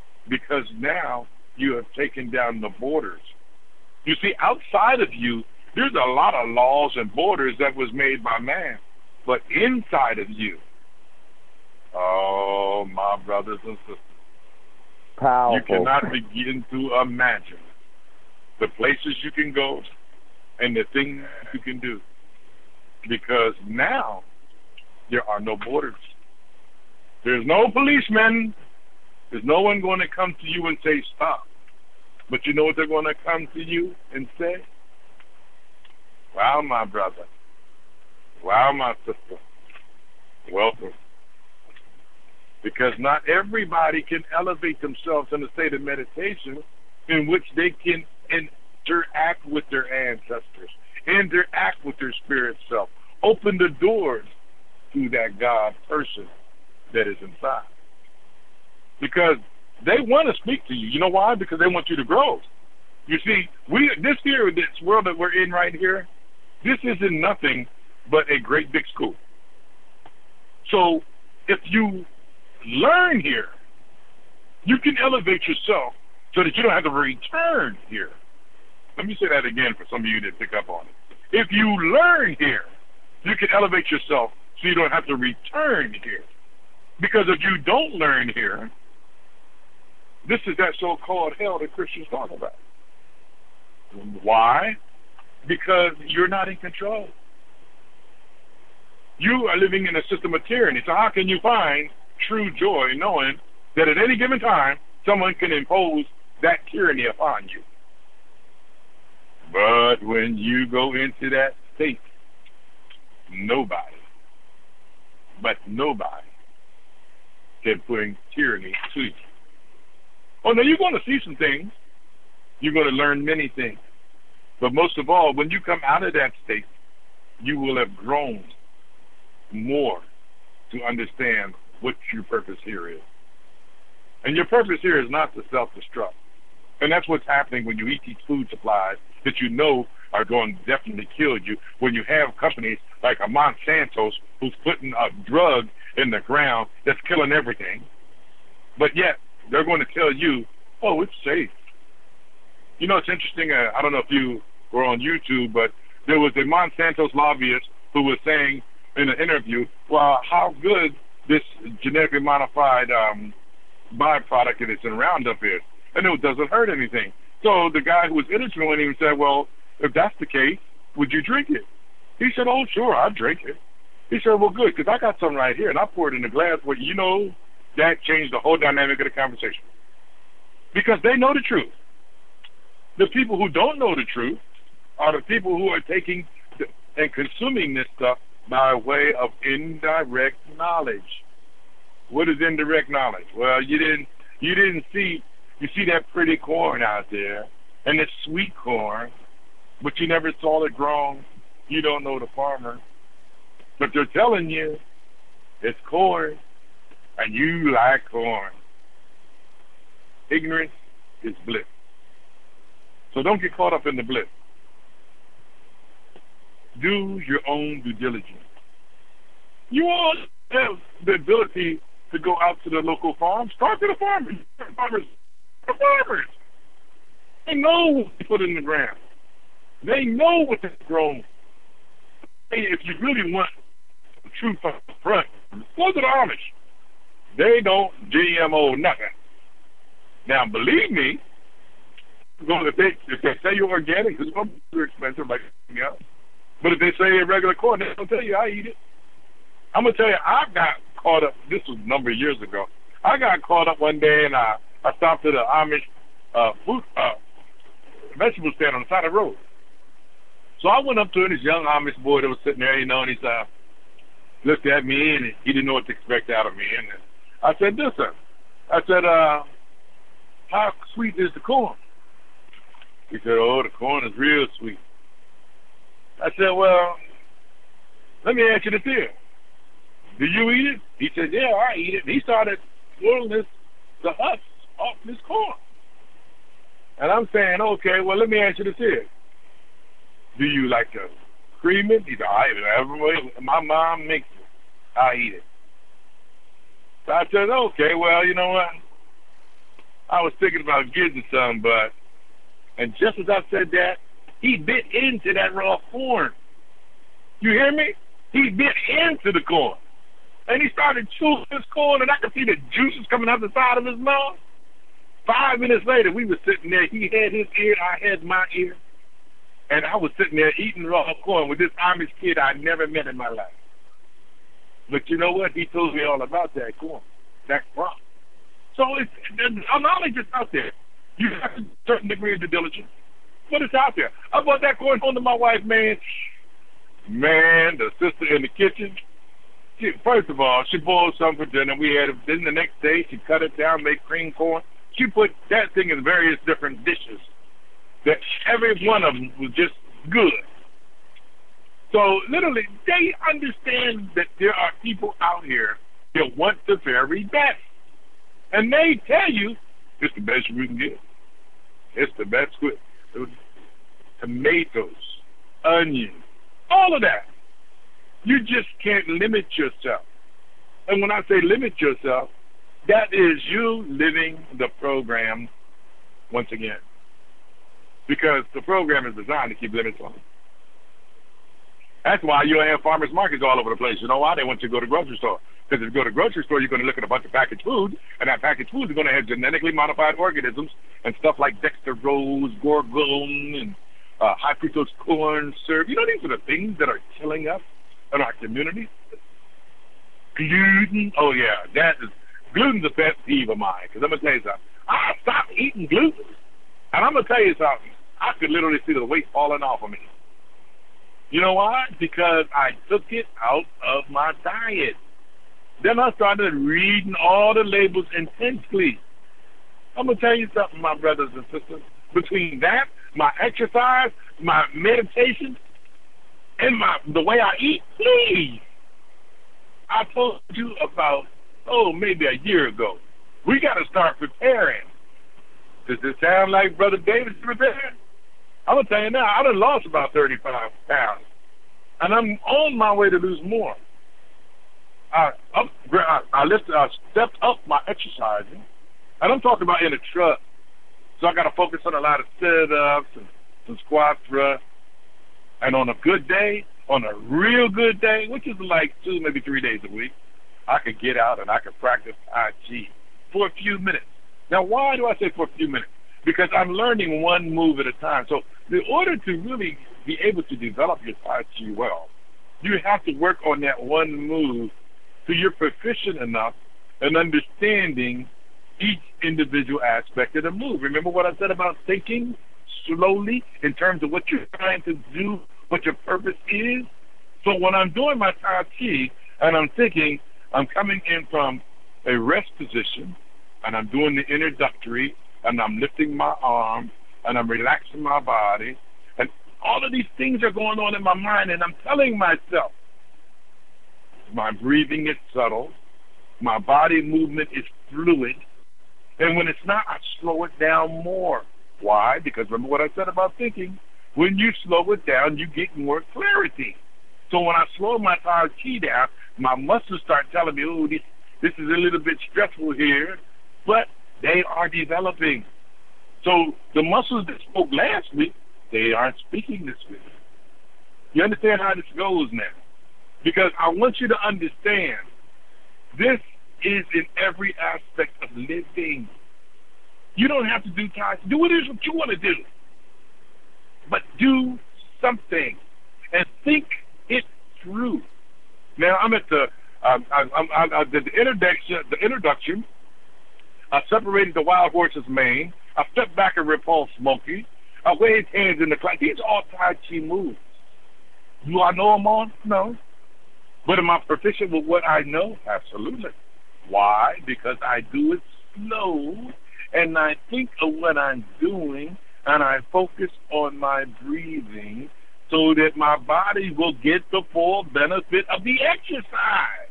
Because now you have taken down the borders. You see, outside of you There's a lot of laws and borders that was made by man, but inside of you, oh, my brothers and sisters,
Powerful.
you cannot begin to imagine the places you can go and the things you can do, because now there are no borders. There's no policemen. There's no one going to come to you and say stop. But you know what they're going to come to you and say? Wow, my brother. Wow, my sister. Welcome. Because not everybody can elevate themselves in a state of meditation in which they can interact with their ancestors, interact with their spirit self, open the doors to that God person that is inside. Because they want to speak to you. You know why? Because they want you to grow. You see, this world that we're in right here, this isn't nothing but a great big school. So if you learn here, you can elevate yourself so that you don't have to return here. Let me say that again for some of you that pick up on it. If you learn here, you can elevate yourself so you don't have to return here. Because if you don't learn here, this is that so-called hell that Christians talk about. Why? Because you're not in control. You are living in a system of tyranny. So how can you find true joy knowing that at any given time someone can impose that tyranny upon you? But when you go into that state, nobody can bring tyranny to you. Oh, no, you're going to see some things. You're going to learn many things. But most of all, when you come out of that state, you will have grown more to understand what your purpose here is. And your purpose here is not to self-destruct. And that's what's happening when you eat these food supplies that you know are going to definitely kill you, when you have companies like a Monsanto's who's putting a drug in the ground that's killing everything. But yet, they're going to tell you, oh, it's safe. You know, it's interesting. I don't know if you were on YouTube, but there was a Monsanto's lobbyist who was saying in an interview, well, how good this genetically modified byproduct that it's in Roundup is. And it doesn't hurt anything. So the guy who was interviewing him said, well, if that's the case, would you drink it? He said, oh, sure, I'd drink it. He said, well, good, because I got something right here, and I poured it in a glass. Well, you know, that changed the whole dynamic of the conversation. Because they know the truth. The people who don't know the truth are the people who are taking and consuming this stuff by way of indirect knowledge. What is indirect knowledge? Well, you didn't see, you see that pretty corn out there, and it's sweet corn, but you never saw it grown. You don't know the farmer. But they're telling you it's corn, and you like corn. Ignorance is bliss. So don't get caught up in the bliss. Do your own due diligence. You all have the ability to go out to the local farms. Talk to the farmers. The farmers. They know what they put in the ground. They know what they've grown. If you really want the truth up front, go to the Amish. They don't GMO nothing. Now, believe me, if they say you're organic, it's going to be too expensive, like anything else. But if they say regular corn, they're going to tell you, I eat it. I'm going to tell you, I got caught up. This was a number of years ago. I got caught up one day, and I stopped at the Amish vegetable stand on the side of the road. So I went up to this young Amish boy that was sitting there, you know, and he looked at me, and he didn't know what to expect out of me. And I said, listen, I said, how sweet is the corn? He said, oh, the corn is real sweet. I said, well, let me ask you this here. Do you eat it? He said, yeah, I eat it. And he started pulling the husks off this corn. And I'm saying, okay, well, let me ask you this here. Do you like to cream it? He said, my mom makes it. I eat it. So I said, okay, well, you know what? I was thinking about getting some, and just as I said that, He bit into that raw corn. You hear me? He bit into the corn. And he started chewing his corn, and I could see the juices coming out the side of his mouth. 5 minutes later, we were sitting there. He had his ear, I had my ear. And I was sitting there eating raw corn with this Amish kid I never met in my life. But you know what? He told me all about that corn, that crop. So our knowledge is out there. You have a certain degree of due diligence, but it's out there. I brought that corn home to my wife, man. Man, the sister in the kitchen, first of all, she boiled some for dinner. We had it. Then the next day, she cut it down, made cream corn. She put that thing in various different dishes. That every one of them was just good. So literally, they understand that there are people out here that want the very best. And they tell you, it's the best we can get. It's the best. Tomatoes, onions, all of that. You just can't limit yourself. And when I say limit yourself, that is you living the program once again. Because the program is designed to keep limits on it. That's why you'll have farmers markets all over the place. You know why? They want you to go to the grocery store. Because if you go to the grocery store, you're going to look at a bunch of packaged food, and that packaged food is going to have genetically modified organisms and stuff like dextrose, gorgon, and high fructose corn syrup. You know, these are the things that are killing us in our community. Gluten. Oh, yeah. Gluten's the pet peeve of mine. Because I'm going to tell you something. I stopped eating gluten. And I'm going to tell you something. I could literally see the weight falling off of me. You know why? Because I took it out of my diet. Then I started reading all the labels intensely. I'm going to tell you something, my brothers and sisters. Between that, my exercise, my meditation, and the way I eat, please. I told you about, maybe a year ago. We got to start preparing. Does this sound like Brother David's preparing? I'm going to tell you now, I done lost about 35 pounds. And I'm on my way to lose more. I stepped up my exercising. And I'm talking about in a truck. So I got to focus on a lot of sit-ups and some squat thrusts. And on a good day, on a real good day, which is like 2, maybe 3 days a week, I could get out and I could practice Tai Chi for a few minutes. Now, why do I say for a few minutes? Because I'm learning one move at a time. So in order to really be able to develop your Tai Chi well, you have to work on that one move so you're proficient enough in understanding each individual aspect of the move. Remember what I said about thinking slowly in terms of what you're trying to do, what your purpose is? So when I'm doing my Tai Chi and I'm thinking, I'm coming in from a rest position, and I'm doing the introductory, and I'm lifting my arm, and I'm relaxing my body, and all of these things are going on in my mind, and I'm telling myself, my breathing is subtle, my body movement is fluid, and when it's not, I slow it down more. Why? Because remember what I said about thinking. When you slow it down, you get more clarity. So when I slow my Tai Chi down, my muscles start telling me, this is a little bit stressful here, but they are developing. So the muscles that spoke last week, they aren't speaking this week. You understand how this goes now? Because I want you to understand, this is in every aspect of living. You don't have to do Tai Chi. Do what it is what you want to do. But do something and think it through. Now, I'm at the introduction. I separated the wild horse's mane. I stepped back and repulsed monkey. I waved hands in the class. These are all Tai Chi moves. Do I know them all? No. But am I proficient with what I know? Absolutely. Why? Because I do it slow, and I think of what I'm doing, and I focus on my breathing so that my body will get the full benefit of the exercise.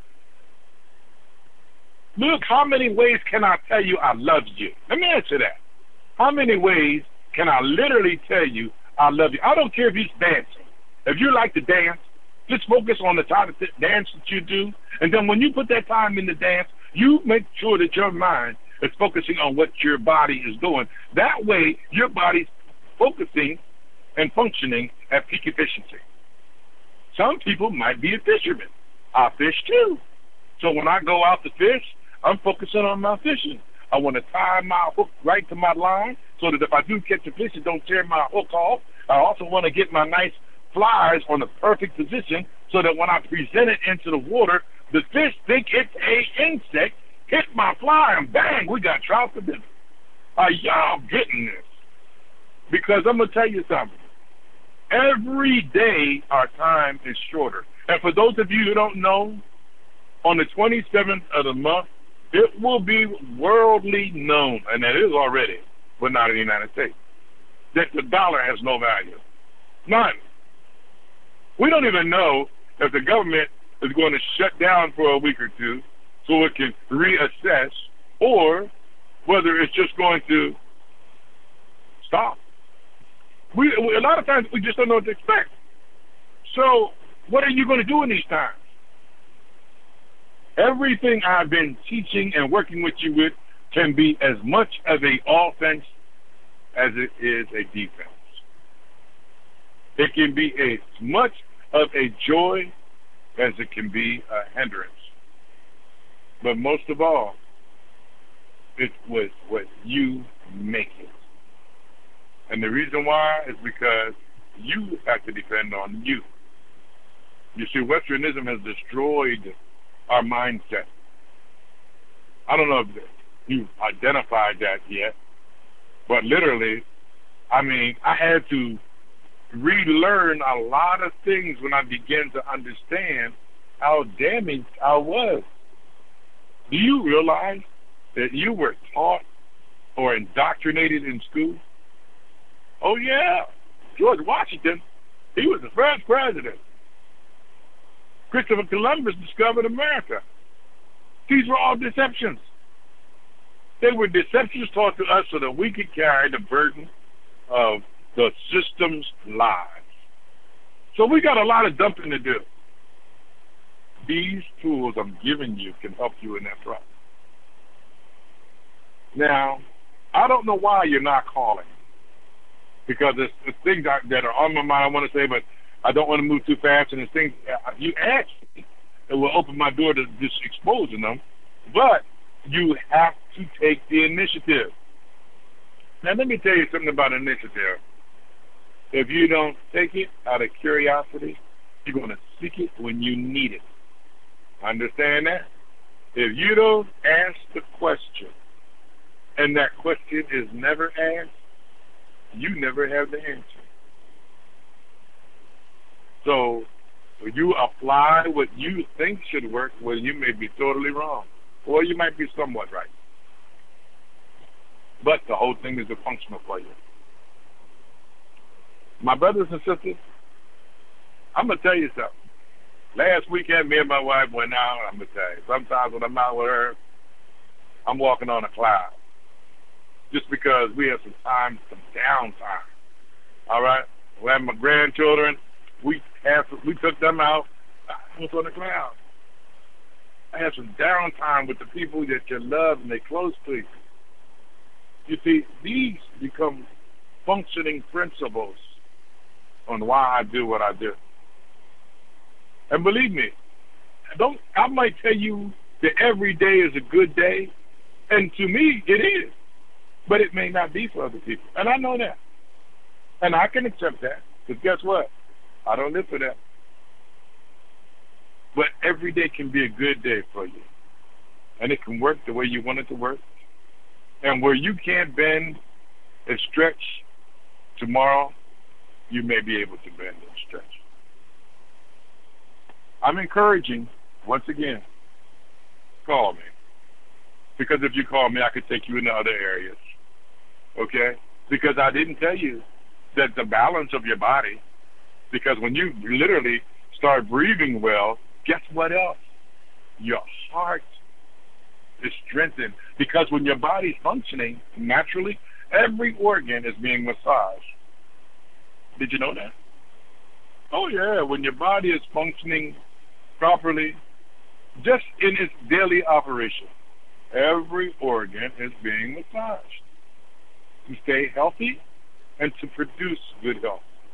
Look, how many ways can I tell you I love you? Let me answer that. How many ways can I literally tell you I love you? I don't care if you're dancing. If you like to dance, just focus on the type of dance that you do. And then when you put that time in the dance, you make sure that your mind is focusing on what your body is doing. That way, your body's focusing and functioning at peak efficiency. Some people might be a fisherman. I fish too. So when I go out to fish, I'm focusing on my fishing. I want to tie my hook right to my line so that if I do catch a fish, it don't tear my hook off. I also want to get my nice flies on the perfect position so that when I present it into the water, the fish think it's a insect, hit my fly, and bang, we got trout for dinner. Are y'all getting this? Because I'm going to tell you something. Every day our time is shorter. And for those of you who don't know, on the 27th of the month, it will be worldly known, and that is already, but not in the United States, that the dollar has no value. None. We don't even know if the government is going to shut down for a week or two so it can reassess, or whether it's just going to stop. A lot of times we just don't know what to expect. So what are you going to do in these times? Everything I've been teaching and working with you with can be as much of an offense as it is a defense. It can be as much of a joy as it can be a hindrance. But most of all, it was what you make it. And the reason why is because you have to depend on you. You see, Westernism has destroyed our mindset. I don't know if you've identified that yet, but literally, I had to relearn a lot of things when I began to understand how damaged I was. Do you realize that you were taught or indoctrinated in school? Oh, yeah. George Washington, he was the first president. Christopher Columbus discovered America. These were all deceptions. They were deceptions taught to us so that we could carry the burden of the system's lies. So we got a lot of dumping to do. These tools I'm giving you can help you in that process. Now, I don't know why you're not calling, because there's things that are on my mind I want to say, but I don't want to move too fast, and there's things you ask me that will open my door to just exposing them, but you have to take the initiative. Now, let me tell you something about initiative. If you don't take it out of curiosity, you're going to seek it when you need it. Understand that? If you don't ask the question, and that question is never asked, you never have the answer. So, when you apply what you think should work, well, you may be totally wrong, or you might be somewhat right. But the whole thing is a functional for you. My brothers and sisters, I'm going to tell you something. Last weekend, me and my wife went out. I'm going to tell you, sometimes when I'm out with her, I'm walking on a cloud. Just because we have some time, some downtime. All right? We had my grandchildren. We took them out. I was on a cloud. I had some downtime with the people that you love and they're close to you. You see, these become functioning principles on why I do what I do. And believe me, I might tell you that every day is a good day, and to me it is, but it may not be for other people. And I know that. And I can accept that, because guess what? I don't live for that. But every day can be a good day for you. And it can work the way you want it to work. And where you can't bend and stretch tomorrow, you may be able to bend and stretch. I'm encouraging, once again, call me. Because if you call me, I could take you into other areas. Okay? Because I didn't tell you that the balance of your body, because when you literally start breathing well, guess what else? Your heart is strengthened. Because when your body's functioning naturally, every organ is being massaged. Did you know that? Oh, yeah. When your body is functioning properly, just in its daily operation, every organ is being massaged to stay healthy and to produce good health.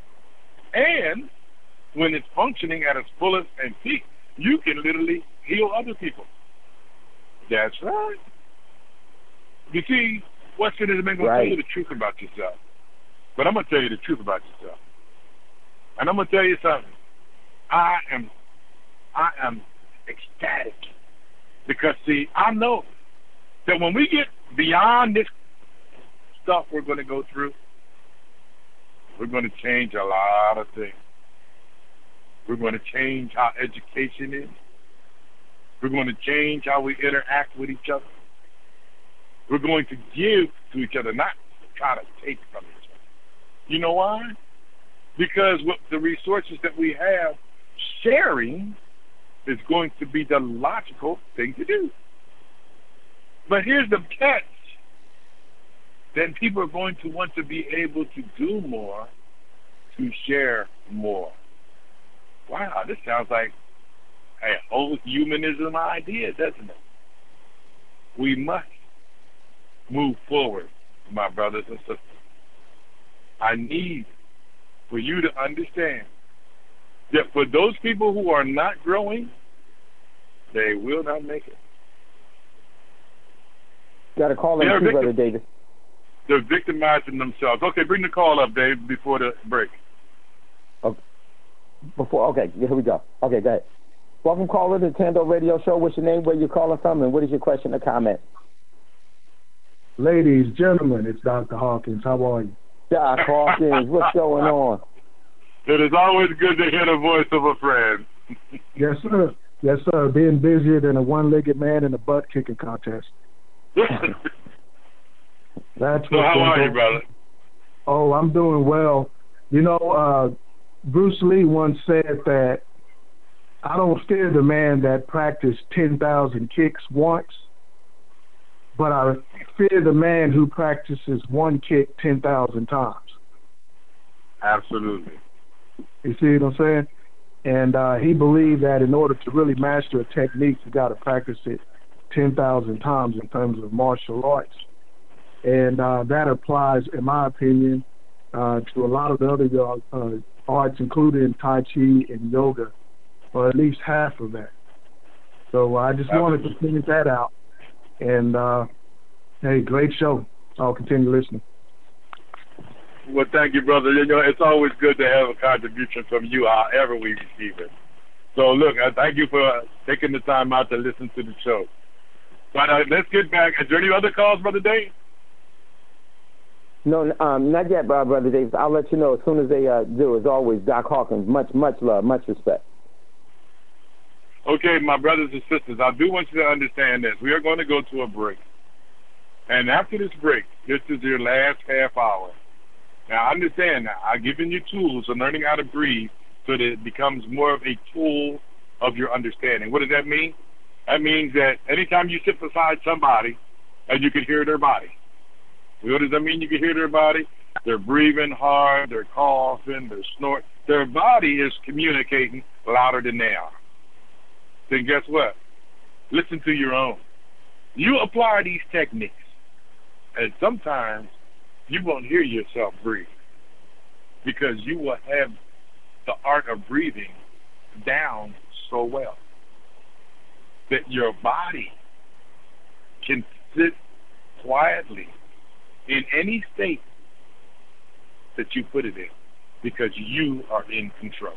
And when it's functioning at its fullest and peak, you can literally heal other people. That's right. You see, Western is going to tell you the truth about yourself. But I'm going to tell you the truth about yourself. And I'm going to tell you something. I am ecstatic. Because, see, I know that when we get beyond this stuff we're going to go through, we're going to change a lot of things. We're going to change how education is. We're going to change how we interact with each other. We're going to give to each other, not try to take from each other. You know why? Because with the resources that we have, sharing is going to be the logical thing to do. But here's the catch. Then people are going to want to be able to do more, to share more. Wow, this sounds like a whole humanism idea, doesn't it? We must move forward, my brothers and sisters. I need for you to understand that for those people who are not growing, they will not make it.
Got a call in too, Brother Davis.
They're victimizing themselves. Okay, bring the call up, Dave, before the break.
Okay. Okay, here we go. Okay, go ahead. Welcome, caller, to the Tando Radio Show. What's your name, where you calling from, and what is your question or comment?
Ladies, gentlemen, it's Dr. Hawkins. How are you?
Doc Hawkins, what's going on?
It is always good to hear the voice of a friend.
Yes, sir. Yes, sir. Being busier than a one-legged man in a butt-kicking contest. That's
so how are you, brother?
Oh, I'm doing well. You know, Bruce Lee once said that I don't fear the man that practiced 10,000 kicks once, but I fear the man who practices one kick 10,000 times.
Absolutely.
You see what I'm saying? And he believed that in order to really master a technique, you got to practice it 10,000 times in terms of martial arts. And that applies, in my opinion, to a lot of the other arts, including Tai Chi and yoga, or at least half of that. So I just wanted to finish that out. And, hey, great show. I'll continue listening.
Well, thank you, brother. You know, it's always good to have a contribution from you, however we receive it. So, look, I thank you for taking the time out to listen to the show. But let's get back. Is there any other calls, Brother Dave?
No, not yet, Brother Davis. I'll let you know as soon as they do. As always, Doc Hawkins, much love, much respect.
Okay, my brothers and sisters, I do want you to understand this. We are going to go to a break. And after this break, this is your last half hour. Now, understand that I've given you tools on learning how to breathe so that it becomes more of a tool of your understanding. What does that mean? That means that anytime you sit beside somebody and you can hear their body. What does that mean you can hear their body? They're breathing hard, they're coughing, they're snorting. Their body is communicating louder than they are. Then guess what? Listen to your own. You apply these techniques, and sometimes you won't hear yourself breathe because you will have the art of breathing down so well that your body can sit quietly in any state that you put it in because you are in control.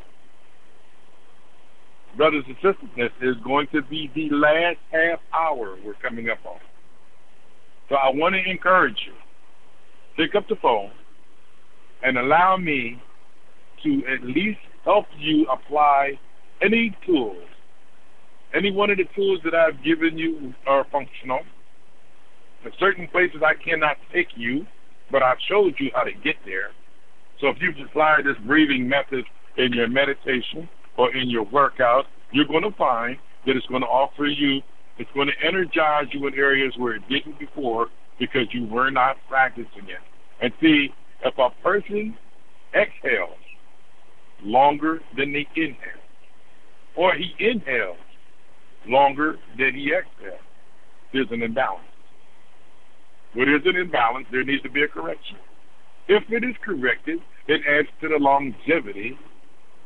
Brothers and sisters, this is going to be the last half hour we're coming up on. So I want to encourage you, pick up the phone and allow me to at least help you apply any tools. Any one of the tools that I've given you are functional. In certain places I cannot take you, but I've showed you how to get there. So if you apply this breathing method in your meditation or in your workout, you're going to find that it's going to offer you, it's going to energize you in areas where it didn't before because you were not practicing it. And see, if a person exhales longer than they inhale, or he inhales longer than he exhales, there's an imbalance. When there's an imbalance, there needs to be a correction. If it is corrected, it adds to the longevity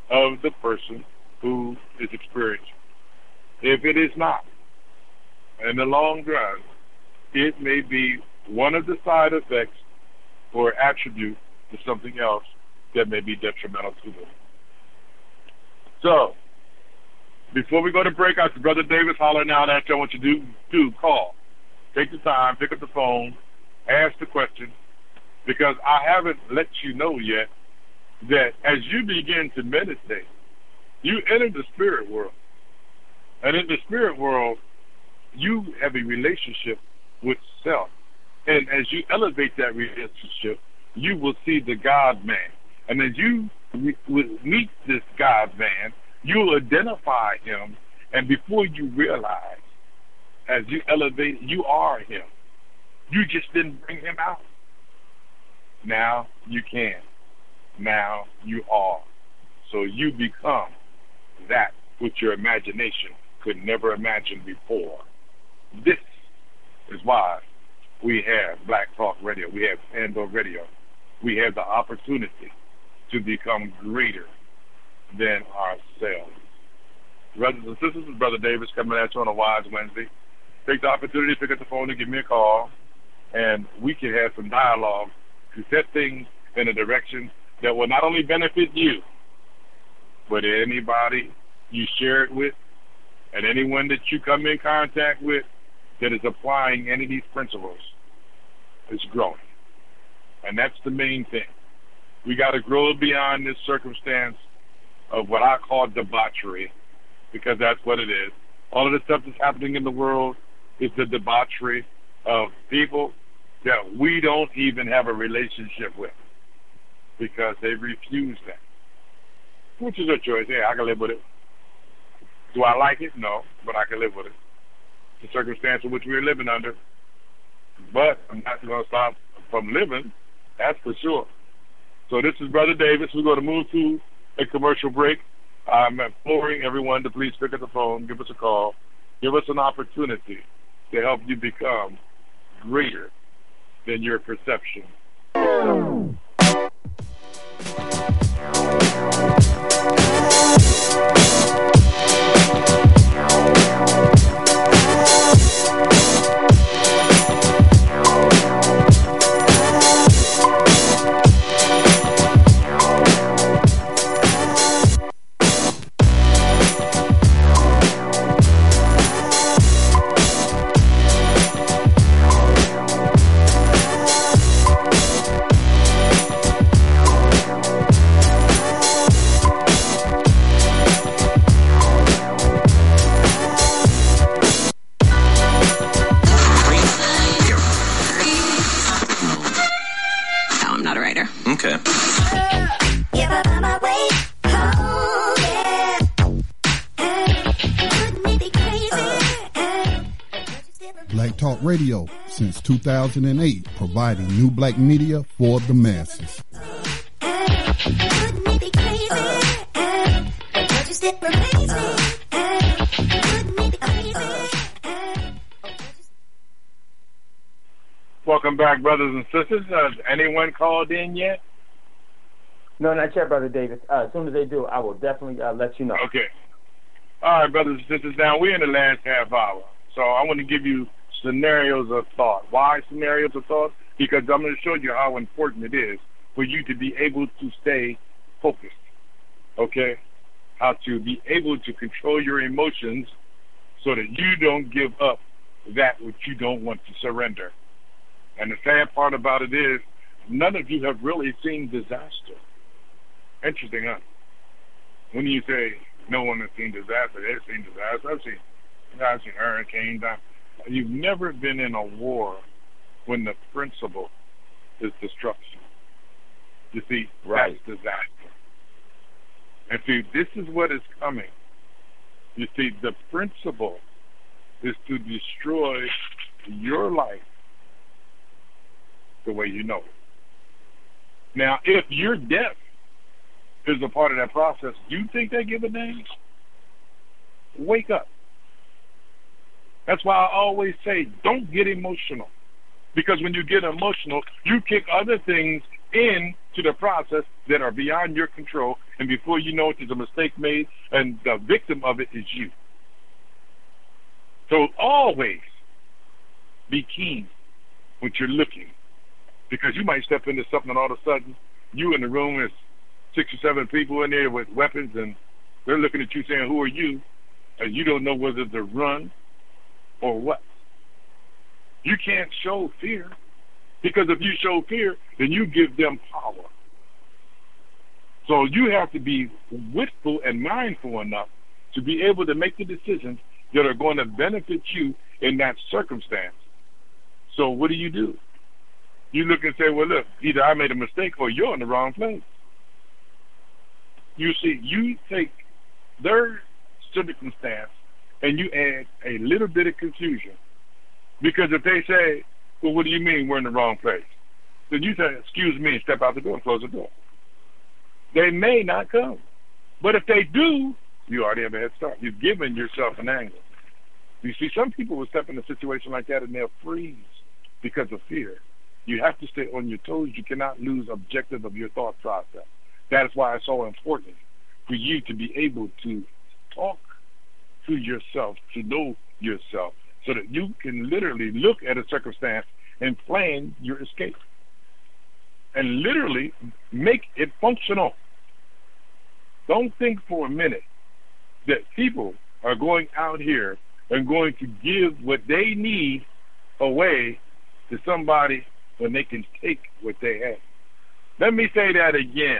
of the person who is experiencing. If it is not, in the long run, it may be one of the side effects or attribute to something else that may be detrimental to them. So, before we go to break, out to Brother Davis hollering out at you, I want you to do call. Take the time, pick up the phone, ask the question, because I haven't let you know yet that as you begin to meditate, you enter the spirit world. And in the spirit world, you have a relationship with self. And as you elevate that relationship, you will see the God-man. And as you meet this God-man, you'll identify him. And before you realize, as you elevate, you are him. You just didn't bring him out. Now you can. Now you are. So you become that which your imagination could never imagine before. This is why we have Black Talk Radio. We have Pandora Radio. We have the opportunity to become greater than ourselves. Brothers and sisters, this is Brother Davis coming at you on a Wise Wednesday. Take the opportunity to pick up the phone and give me a call, and we can have some dialogue to set things in a direction that will not only benefit you, but anybody you share it with, and anyone that you come in contact with that is applying any of these principles is growing. And that's the main thing. We got to grow beyond this circumstance of what I call debauchery, because that's what it is. All of the stuff that's happening in the world is the debauchery of people that we don't even have a relationship with, because they refuse that. Which is a choice. Yeah, I can live with it. Do I like it? No, but I can live with it. It's the circumstance in which we're living under. But I'm not going to stop from living, that's for sure. So this is Brother Davis. We're going to move to a commercial break. I'm imploring everyone to please pick up the phone, give us a call, give us an opportunity to help you become greater than your perception.
Black Talk Radio since 2008, providing new black media for the masses.
Welcome back, brothers and sisters. Has anyone called in yet?
No, not yet, Brother Davis. As soon as they do, I will definitely let you know.
Okay. All right, brothers and sisters. Now, we're in the last half hour, so I want to give you scenarios of thought. Why scenarios of thought? Because I'm going to show you how important it is for you to be able to stay focused, okay? How to be able to control your emotions so that you don't give up that which you don't want to surrender. And the sad part about it is none of you have really seen disaster. Interesting, huh? When you say no one has seen disaster, they've seen disaster. I've seen hurricanes. You've never been in a war when the principle is destruction. You see, right. That's disaster. And see, this is what is coming. You see, the principle is to destroy your life the way you know it. Now, if your death is a part of that process, do you think they give a damn? Wake up. That's why I always say, don't get emotional. Because when you get emotional, you kick other things in to the process that are beyond your control, and before you know it, there's a mistake made, and the victim of it is you. So always be keen when you're looking, because you might step into something and all of a sudden you in the room, there's 6 or 7 people in there with weapons, and they're looking at you saying, who are you? And you don't know whether to run or what. You can't show fear, because if you show fear, then you give them power. So you have to be wistful and mindful enough to be able to make the decisions that are going to benefit you in that circumstance. So what do? You look and say, well, look, either I made a mistake or you're in the wrong place. You see, you take their circumstance and you add a little bit of confusion. Because if they say, well, what do you mean we're in the wrong place? Then you say, excuse me, and step out the door and close the door. They may not come. But if they do, you already have a head start. You've given yourself an angle. You see, some people will step in a situation like that and they'll freeze because of fear. You have to stay on your toes. You cannot lose objective of your thought process. That is why it's so important for you to be able to talk to yourself, to know yourself, so that you can literally look at a circumstance and plan your escape and literally make it functional. Don't think for a minute that people are going out here and going to give what they need away to somebody when they can take what they have. Let me say that again.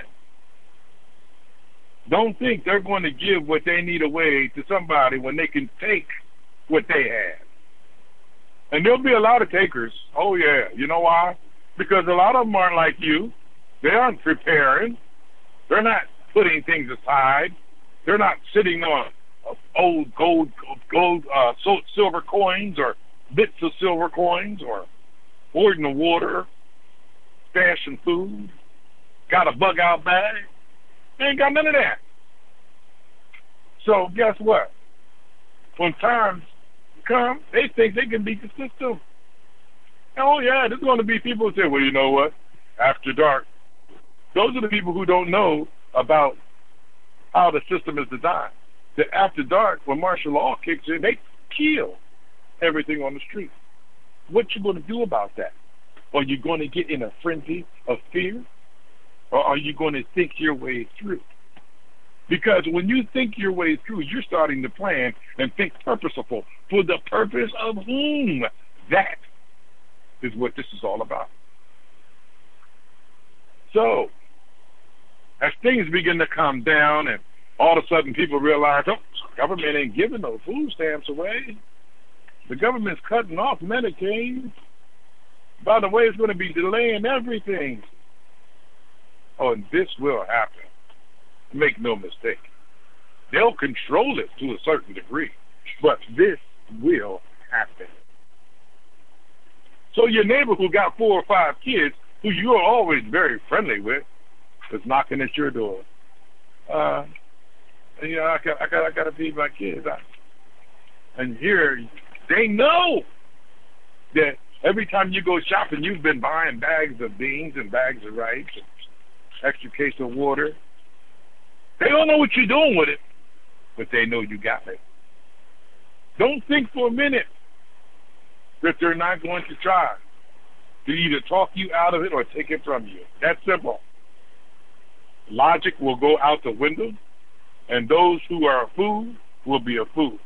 Don't think they're going to give what they need away to somebody when they can take what they have. And there'll be a lot of takers. Oh, yeah. You know why? Because a lot of them aren't like you. They aren't preparing. They're not putting things aside. They're not sitting on old silver coins or bits of silver coins or hoarding the water, stashing food, got a bug-out bag. They ain't got none of that. So guess what? When times come, they think they can beat the system. Oh, yeah, there's going to be people who say, well, you know what? After dark. Those are the people who don't know about how the system is designed. That after dark, when martial law kicks in, they kill everything on the street. What you going to do about that? Are you going to get in a frenzy of fear? Or are you going to think your way through? Because when you think your way through, you're starting to plan and think purposeful. For the purpose of whom? That is what this is all about. So, as things begin to calm down and all of a sudden people realize, oh, government ain't giving no food stamps away. The government's cutting off Medicaid. By the way, it's going to be delaying everything. Oh, and this will happen. Make no mistake. They'll control it to a certain degree, but this will happen. So your neighbor who got 4 or 5 kids, who you are always very friendly with, is knocking at your door. I gotta feed my kids. And here, they know that every time you go shopping, you've been buying bags of beans and bags of rice, and extra case of water. They don't know what you're doing with it, but they know you got it. Don't think for a minute that they're not going to try to either talk you out of it or take it from you. That's simple. Logic will go out the window, and those who are a fool will be a fool.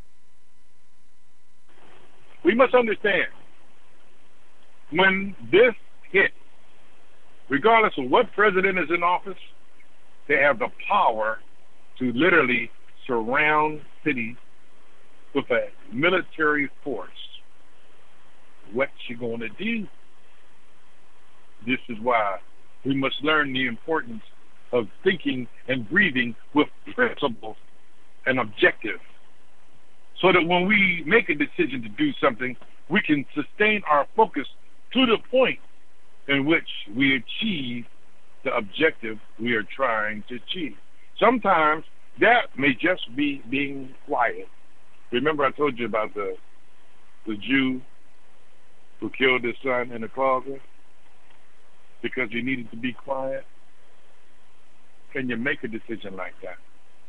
We must understand, when this hit, regardless of what president is in office, they have the power to literally surround cities with a military force. What you going to do? This is why we must learn the importance of thinking and breathing with principles and objectives, so that when we make a decision to do something, we can sustain our focus to the point in which we achieve the objective we are trying to achieve. Sometimes that may just be being quiet. Remember I told you about the Jew who killed his son in the closet? because you needed to be quiet? Can you make a decision like that?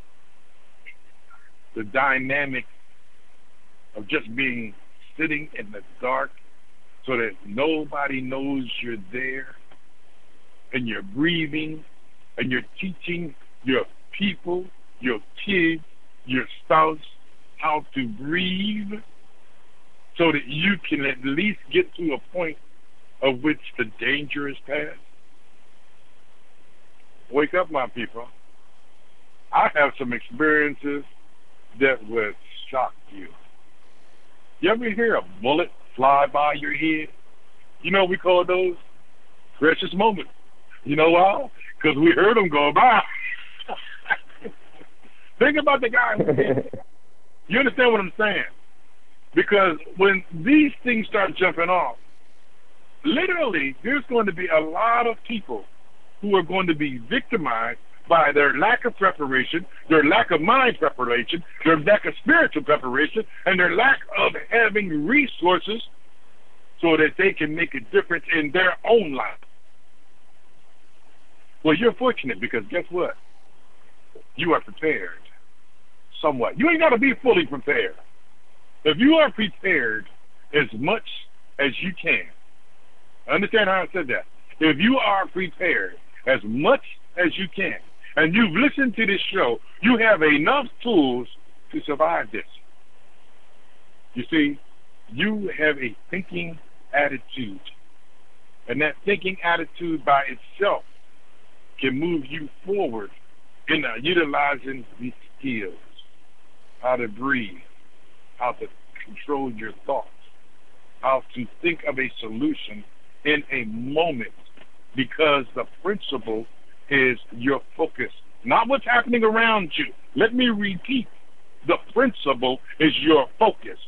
The dynamic of just being sitting in the dark so that nobody knows you're there, and you're breathing, and you're teaching your people, your kids, your spouse how to breathe so that you can at least get to a point of which the danger is past. Wake up, my people. I have some experiences that would shock you. You ever hear a bullet fly by your head? You know what we call those? Precious moments. You know why? Because we heard them go by. Think about the guy. You understand what I'm saying? Because when these things start jumping off, literally, there's going to be a lot of people who are going to be victimized by their lack of preparation, their lack of mind preparation, their lack of spiritual preparation, and their lack of having resources so that they can make a difference in their own life. Well, you're fortunate because guess what? You are prepared somewhat. You ain't got to be fully prepared. If you are prepared as much as you can, understand how I said that. If you are prepared as much as you can, and you've listened to this show, you have enough tools to survive this. You see, you have a thinking attitude, and that thinking attitude by itself can move you forward in utilizing these skills, how to breathe, how to control your thoughts, how to think of a solution in a moment, because the principle is your focus, not what's happening around you. Let me repeat, the principle is your focus.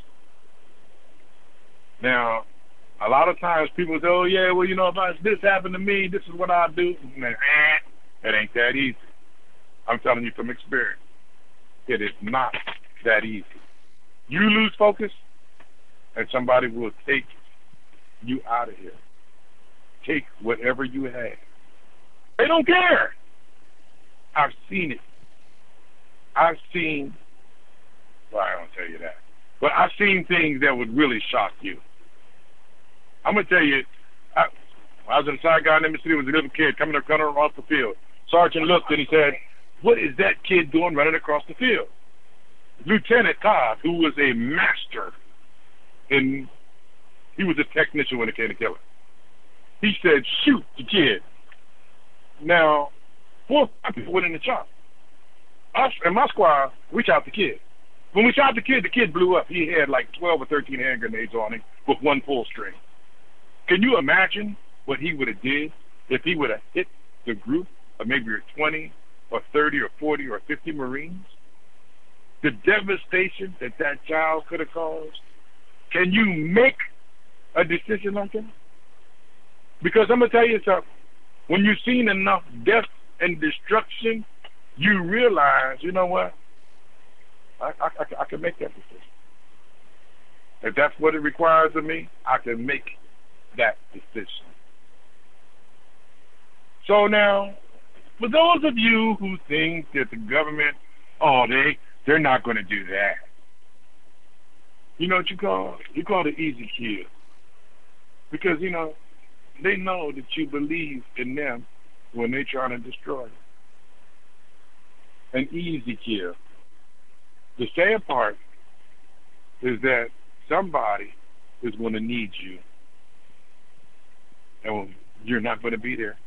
Now, a lot of times people say, oh yeah, well, you know, if this happened to me, this is what I'll do. It ain't that easy. I'm telling you from experience. It is not that easy. You lose focus, and somebody will take you out of here. Take whatever you have. They don't care. I've seen it. Well, I don't tell you that. But I've seen things that would really shock you. I'm going to tell you, I was in a side guy in Mississippi, was a little kid coming off the field. Sergeant looked and he said, what is that kid doing running across the field? Lieutenant Todd, who was a master, and he was a technician when it came to killing. He said, shoot the kid. Now, 4 or 5 people went in the chop. Us and my squad, we shot the kid. When we shot the kid blew up. He had like 12 or 13 hand grenades on him with one pull string. Can you imagine what he would have did if he would have hit the group of maybe 20 or 30 or 40 or 50 Marines? The devastation that child could have caused. Can you make a decision like that? Because I'm going to tell you something. When you've seen enough death and destruction, you realize, you know what? I can make that decision. If that's what it requires of me, I can make that decision. So now, for those of you who think that the government, they're not going to do that. You know what you call? You call it easy kill. Because, you know, they know that you believe in them when they're trying to destroy you. An easy kill. The sad part is that somebody is going to need you, and you're not going to be there.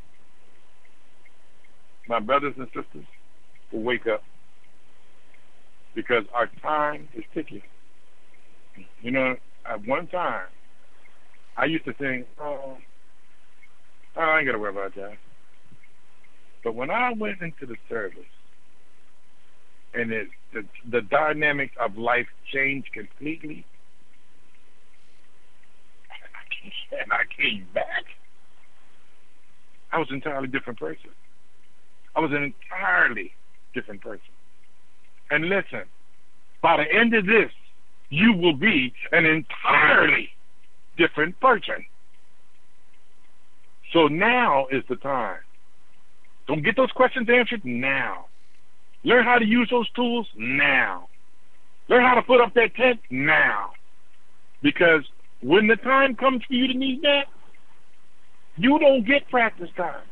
My brothers and sisters will wake up, because our time is ticking. You know, at one time, I used to think, I ain't got to worry about that. But when I went into the service, and the dynamics of life changed completely, and I came back, I was an entirely different person. I was an entirely different person. And listen, by the end of this, you will be an entirely different person. So now is the time. Don't get those questions answered now. Learn how to use those tools now. Learn how to put up that tent now. Because when the time comes for you to need that, you don't get practice time.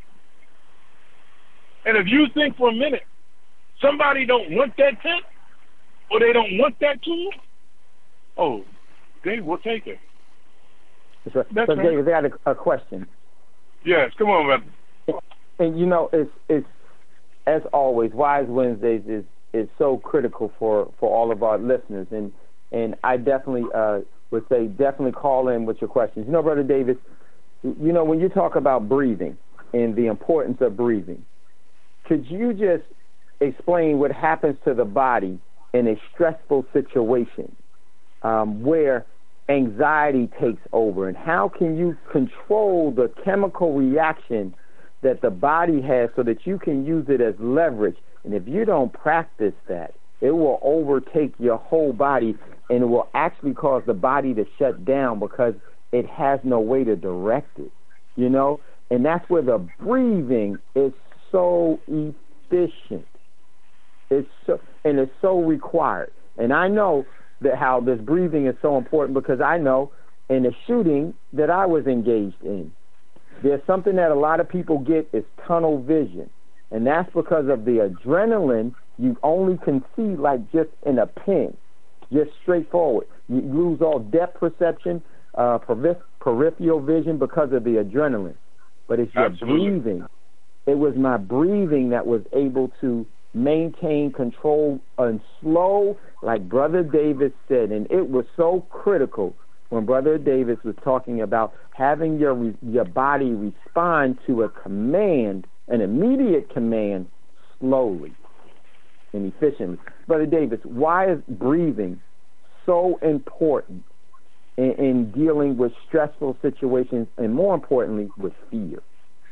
And if you think for a minute, somebody don't want that tent, or they don't want that tool, oh, they will take it.
So David, I got a question.
Yes, come on, man.
And you know, it's as always, Wise Wednesdays is so critical for all of our listeners, and I definitely would say definitely call in with your questions. You know, Brother Davis, you know, when you talk about breathing and the importance of breathing, could you just explain what happens to the body in a stressful situation where anxiety takes over, and how can you control the chemical reaction that the body has so that you can use it as leverage? And if you don't practice that, it will overtake your whole body, and it will actually cause the body to shut down because it has no way to direct it, you know? And that's where the breathing is so efficient. It's so required. And I know that how this breathing is so important because I know in the shooting that I was engaged in, there's something that a lot of people get is tunnel vision. And that's because of the adrenaline. You only can see like just in a pin, just straightforward. You lose all depth perception, peripheral vision because of the adrenaline. But it's your breathing. It was my breathing that was able to maintain control and slow, like Brother Davis said. And it was so critical when Brother Davis was talking about having your body respond to a command, an immediate command, slowly and efficiently. Brother Davis, why is breathing so important in dealing with stressful situations and, more importantly, with fear?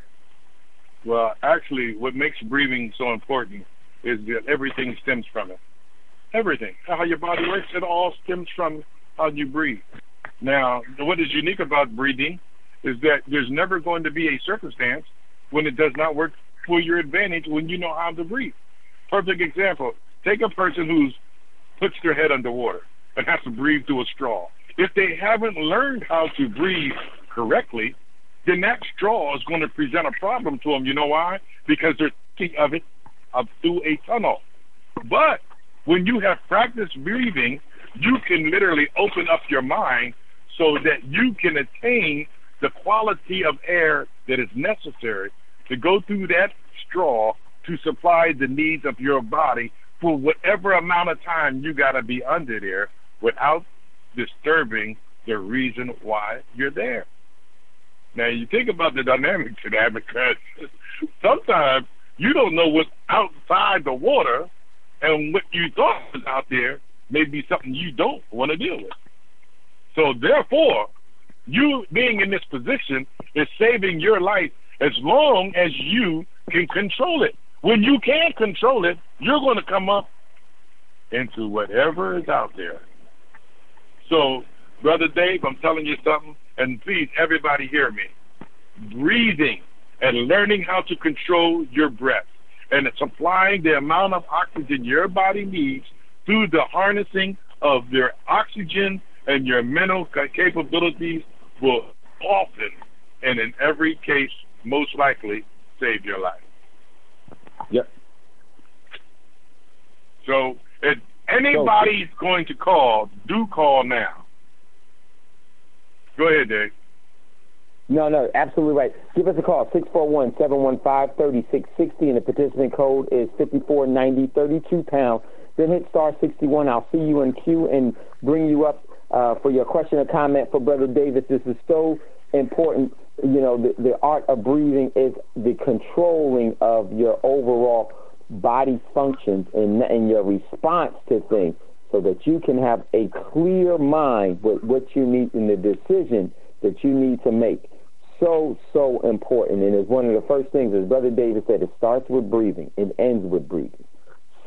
Well, actually, what makes breathing so important is that everything stems from it. Everything. How your body works, it all stems from how you breathe. Now, what is unique about breathing is that there's never going to be a circumstance when it does not work for your advantage when you know how to breathe. Perfect example. Take a person who's puts their head underwater and has to breathe through a straw. If they haven't learned how to breathe correctly, then that straw is going to present a problem to them. You know why? Because they're thinking of it through a tunnel. But when you have practiced breathing, you can literally open up your mind so that you can attain the quality of air that is necessary to go through that straw to supply the needs of your body for whatever amount of time you got to be under there without disturbing the reason why you're there. Now, you think about the dynamics of that, because sometimes you don't know what's outside the water, and what you thought was out there may be something you don't want to deal with. So, therefore, you being in this position is saving your life as long as you can control it. When you can't control it, you're going to come up into whatever is out there. So, Brother Dave, I'm telling you something, and please, everybody hear me. Breathing and learning how to control your breath and supplying the amount of oxygen your body needs through the harnessing of your oxygen and your mental capabilities will often, and in every case, most likely, save your life.
Yep.
So if anybody's going to call, do call now. Go ahead, Dave.
No, absolutely right. Give us a call, 641-715-3660, and the participant code is 5490, 32 pound. Then hit star 61. I'll see you in queue and bring you up for your question or comment for Brother Davis. This is so important. You know, the art of breathing is the controlling of your overall body functions and your response to things so that you can have a clear mind with what you need in the decision that you need to make. So important. And it's one of the first things, as Brother David said, it starts with breathing. It ends with breathing.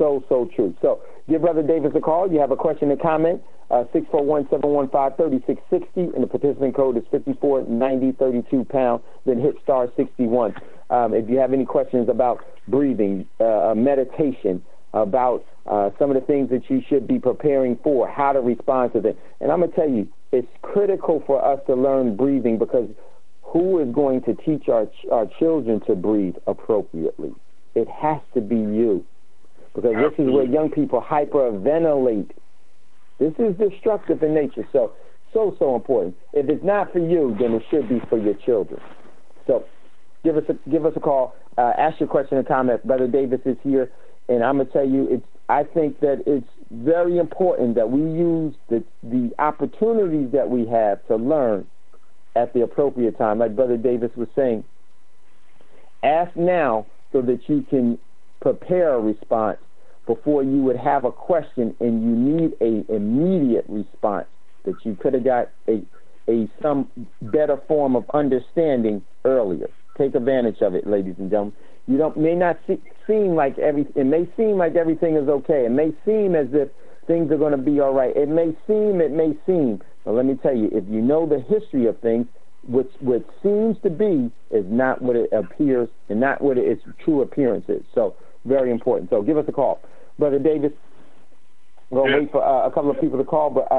so true. So give Brother Davis a call. You have a question or comment, 641-715-3660, and the participant code is 549032#, then hit star 61. If you have any questions about breathing, meditation, about some of the things that you should be preparing for, how to respond to them. And I'm going to tell you, it's critical for us to learn breathing, because who is going to teach our children to breathe appropriately? It has to be you, because this is where young people hyperventilate. This is destructive in nature, so important. If it's not for you, then it should be for your children. So give us a call, ask your question or comment. Brother Davis is here, and I'm going to tell you, I think that it's very important that we use the opportunities that we have to learn at the appropriate time. Like Brother Davis was saying, ask now so that you can prepare a response before you would have a question and you need an immediate response that you could have got some better form of understanding earlier. Take advantage of it, ladies and gentlemen. It may seem like everything is okay. It may seem as if things are going to be all right. It may seem. But let me tell you, if you know the history of things, what seems to be is not what it appears and not what its true appearance is. So very important. So give us a call. Brother Davis, I'm going to wait for a couple of people to call, but,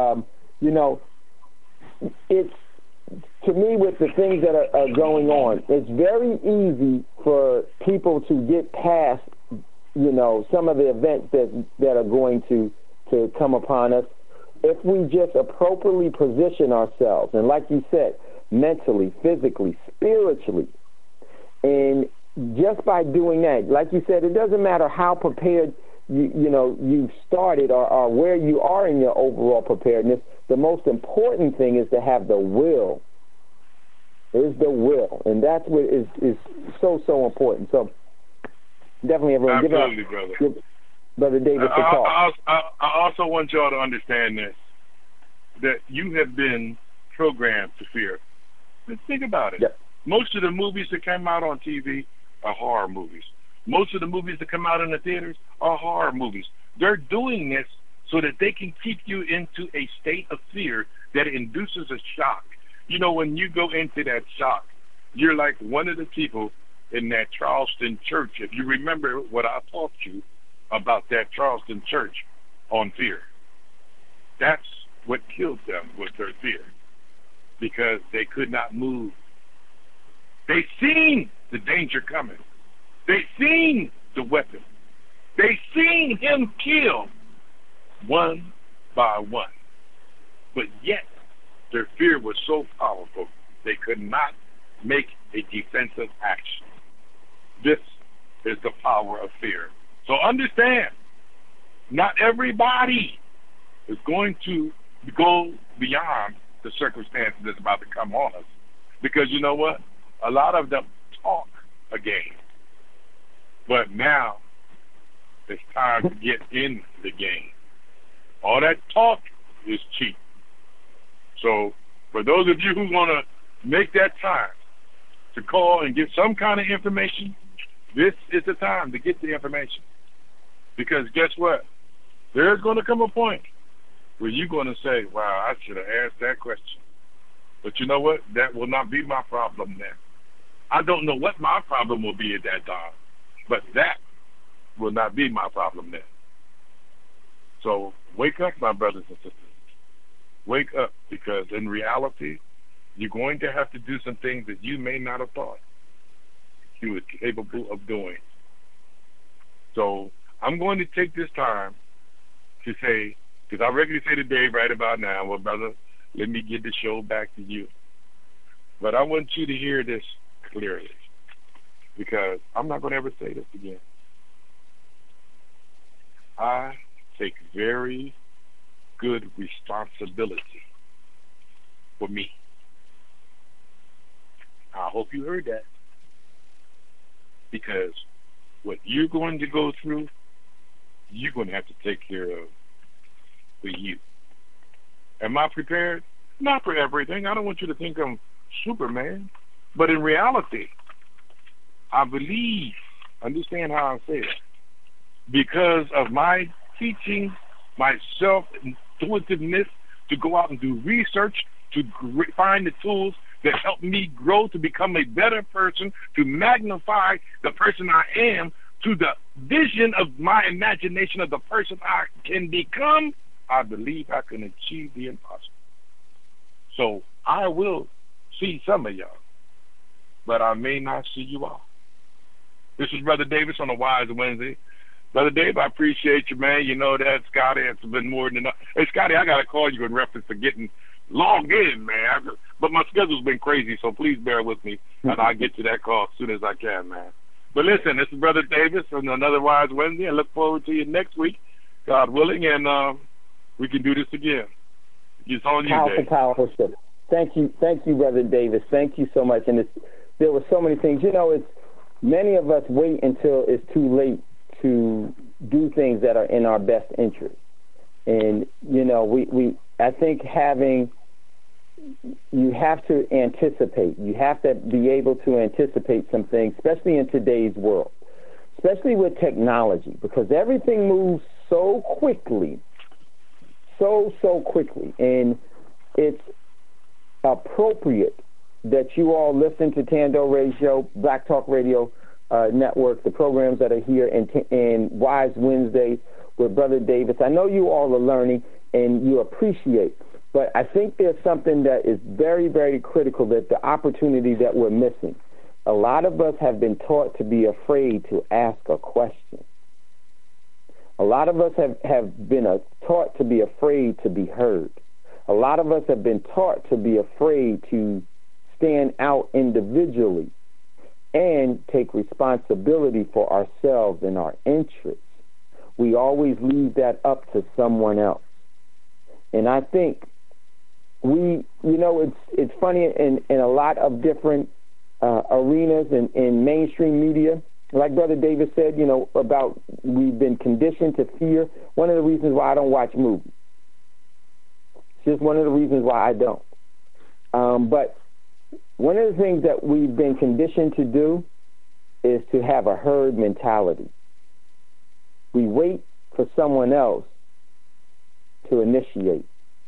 it's, to me, with the things that are going on, it's very easy for people to get past, some of the events that are going to come upon us if we just appropriately position ourselves. And like you said, mentally, physically, spiritually. And just by doing that, like you said, it doesn't matter how prepared you've started or where you are in your overall preparedness. The most important thing is to have the will. Is the will, and that's what is so important. So definitely, everyone, give Brother Davis a call.
I also want y'all to understand this, that you have been programmed to fear. But think about it.
Yep.
Most of the movies that come out on TV are horror movies. Most of the movies that come out in the theaters are horror movies. They're doing this so that they can keep you into a state of fear that induces a shock. When you go into that shock, you're like one of the people in that Charleston church. If you remember what I taught you about that Charleston church on fear, that's what killed them, was their fear, because they could not move. They seen the danger coming. They seen the weapon. They seen him kill one by one. But yet, their fear was so powerful, they could not make a defensive action. This is the power of fear. So understand, not everybody is going to go beyond the circumstances that's about to come on us. Because you know what? A lot of them talk a game. But now, it's time to get in the game. All that talk is cheap. So, for those of you who want to make that time to call and get some kind of information, this is the time to get the information. Because guess what? There's going to come a point where you're going to say, wow, I should have asked that question. But you know what? That will not be my problem then. I don't know what my problem will be at that time, but that will not be my problem then. So, wake up, my brothers and sisters. Wake up, because in reality, you're going to have to do some things that you may not have thought you were capable of doing. So I'm going to take this time to say, because I regularly say to Dave right about now, well, brother, let me get the show back to you. But I want you to hear this clearly, because I'm not going to ever say this again. I take very good responsibility for me. I hope you heard that, because what you're going to go through, you're going to have to take care of for you. Am I prepared? Not for everything. I don't want you to think I'm Superman, but in reality, I believe, understand how I say it, because of my teaching, my self-intuitiveness to go out and do research, to find the tools that help me grow to become a better person, to magnify the person I am to the vision of my imagination of the person I can become. I believe I can achieve the impossible. So I will see some of y'all, but I may not see you all. This is Brother Davis on a Wise Wednesday. Brother Dave, I appreciate you, man. You know that, Scotty. It's been more than enough. Hey, Scotty, I got to call you in reference to getting logged in, man. But my schedule's been crazy, so please bear with me, and I'll get to that call as soon as I can, man. But listen, this is Brother Davis on another Wise Wednesday. I look forward to you next week, God willing, and we can do this again. It's on you, Dave.
Powerful show. Thank you, Brother Davis. Thank you so much. And there were so many things. You know, many of us wait until it's too late to do things that are in our best interest. And, you know, I think you have to anticipate. You have to be able to anticipate some things, especially in today's world, especially with technology, because everything moves so quickly, so quickly. And it's appropriate that you all listen to Tando Radio, Black Talk Radio Network, the programs that are here, and Wise Wednesdays with Brother Davis. I know you all are learning and you appreciate, but I think there's something that is very, very critical, that the opportunity that we're missing. A lot of us have been taught to be afraid to ask a question. A lot of us have been taught to be afraid to be heard. A lot of us have been taught to be afraid to stand out individually and take responsibility for ourselves and our interests. We always leave that up to someone else. And I think it's funny in a lot of different arenas and in mainstream media, like Brother Davis said, you know, about we've been conditioned to fear. One of the reasons why I don't watch movies. It's just one of the reasons why I don't. But one of the things that we've been conditioned to do is to have a herd mentality. We wait for someone else to initiate.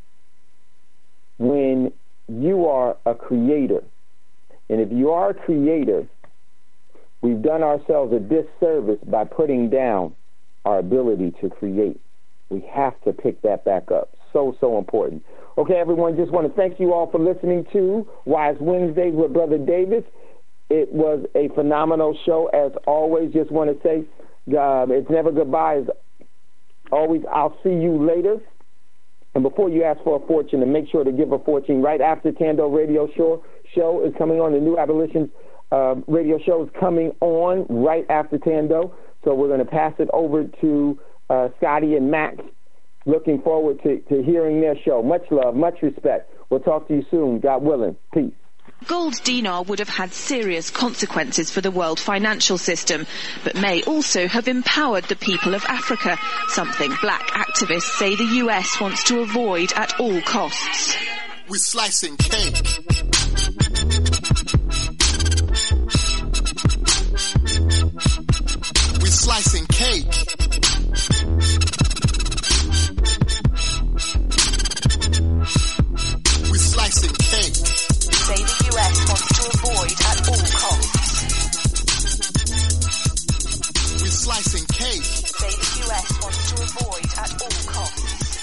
When you are a creator, and if you are a creator, we've done ourselves a disservice by putting down our ability to create. We have to pick that back up. So important. Okay, everyone, just want to thank you all for listening to Wise Wednesdays with Brother Davis. It was a phenomenal show, as always. Just want to say it's never goodbye. As always, I'll see you later. And before you ask for a fortune, and make sure to give a fortune right after Tando Radio show is coming on. The New Abolitions radio show is coming on right after Tando. So we're going to pass it over to Scotty and Max. Looking forward to hearing their show. Much love, much respect. We'll talk to you soon, God willing. Peace.
Gold dinar would have had serious consequences for the world financial system, but may also have empowered the people of Africa, something black activists say the US wants to avoid at all costs.
We're slicing cake. We're slicing cake.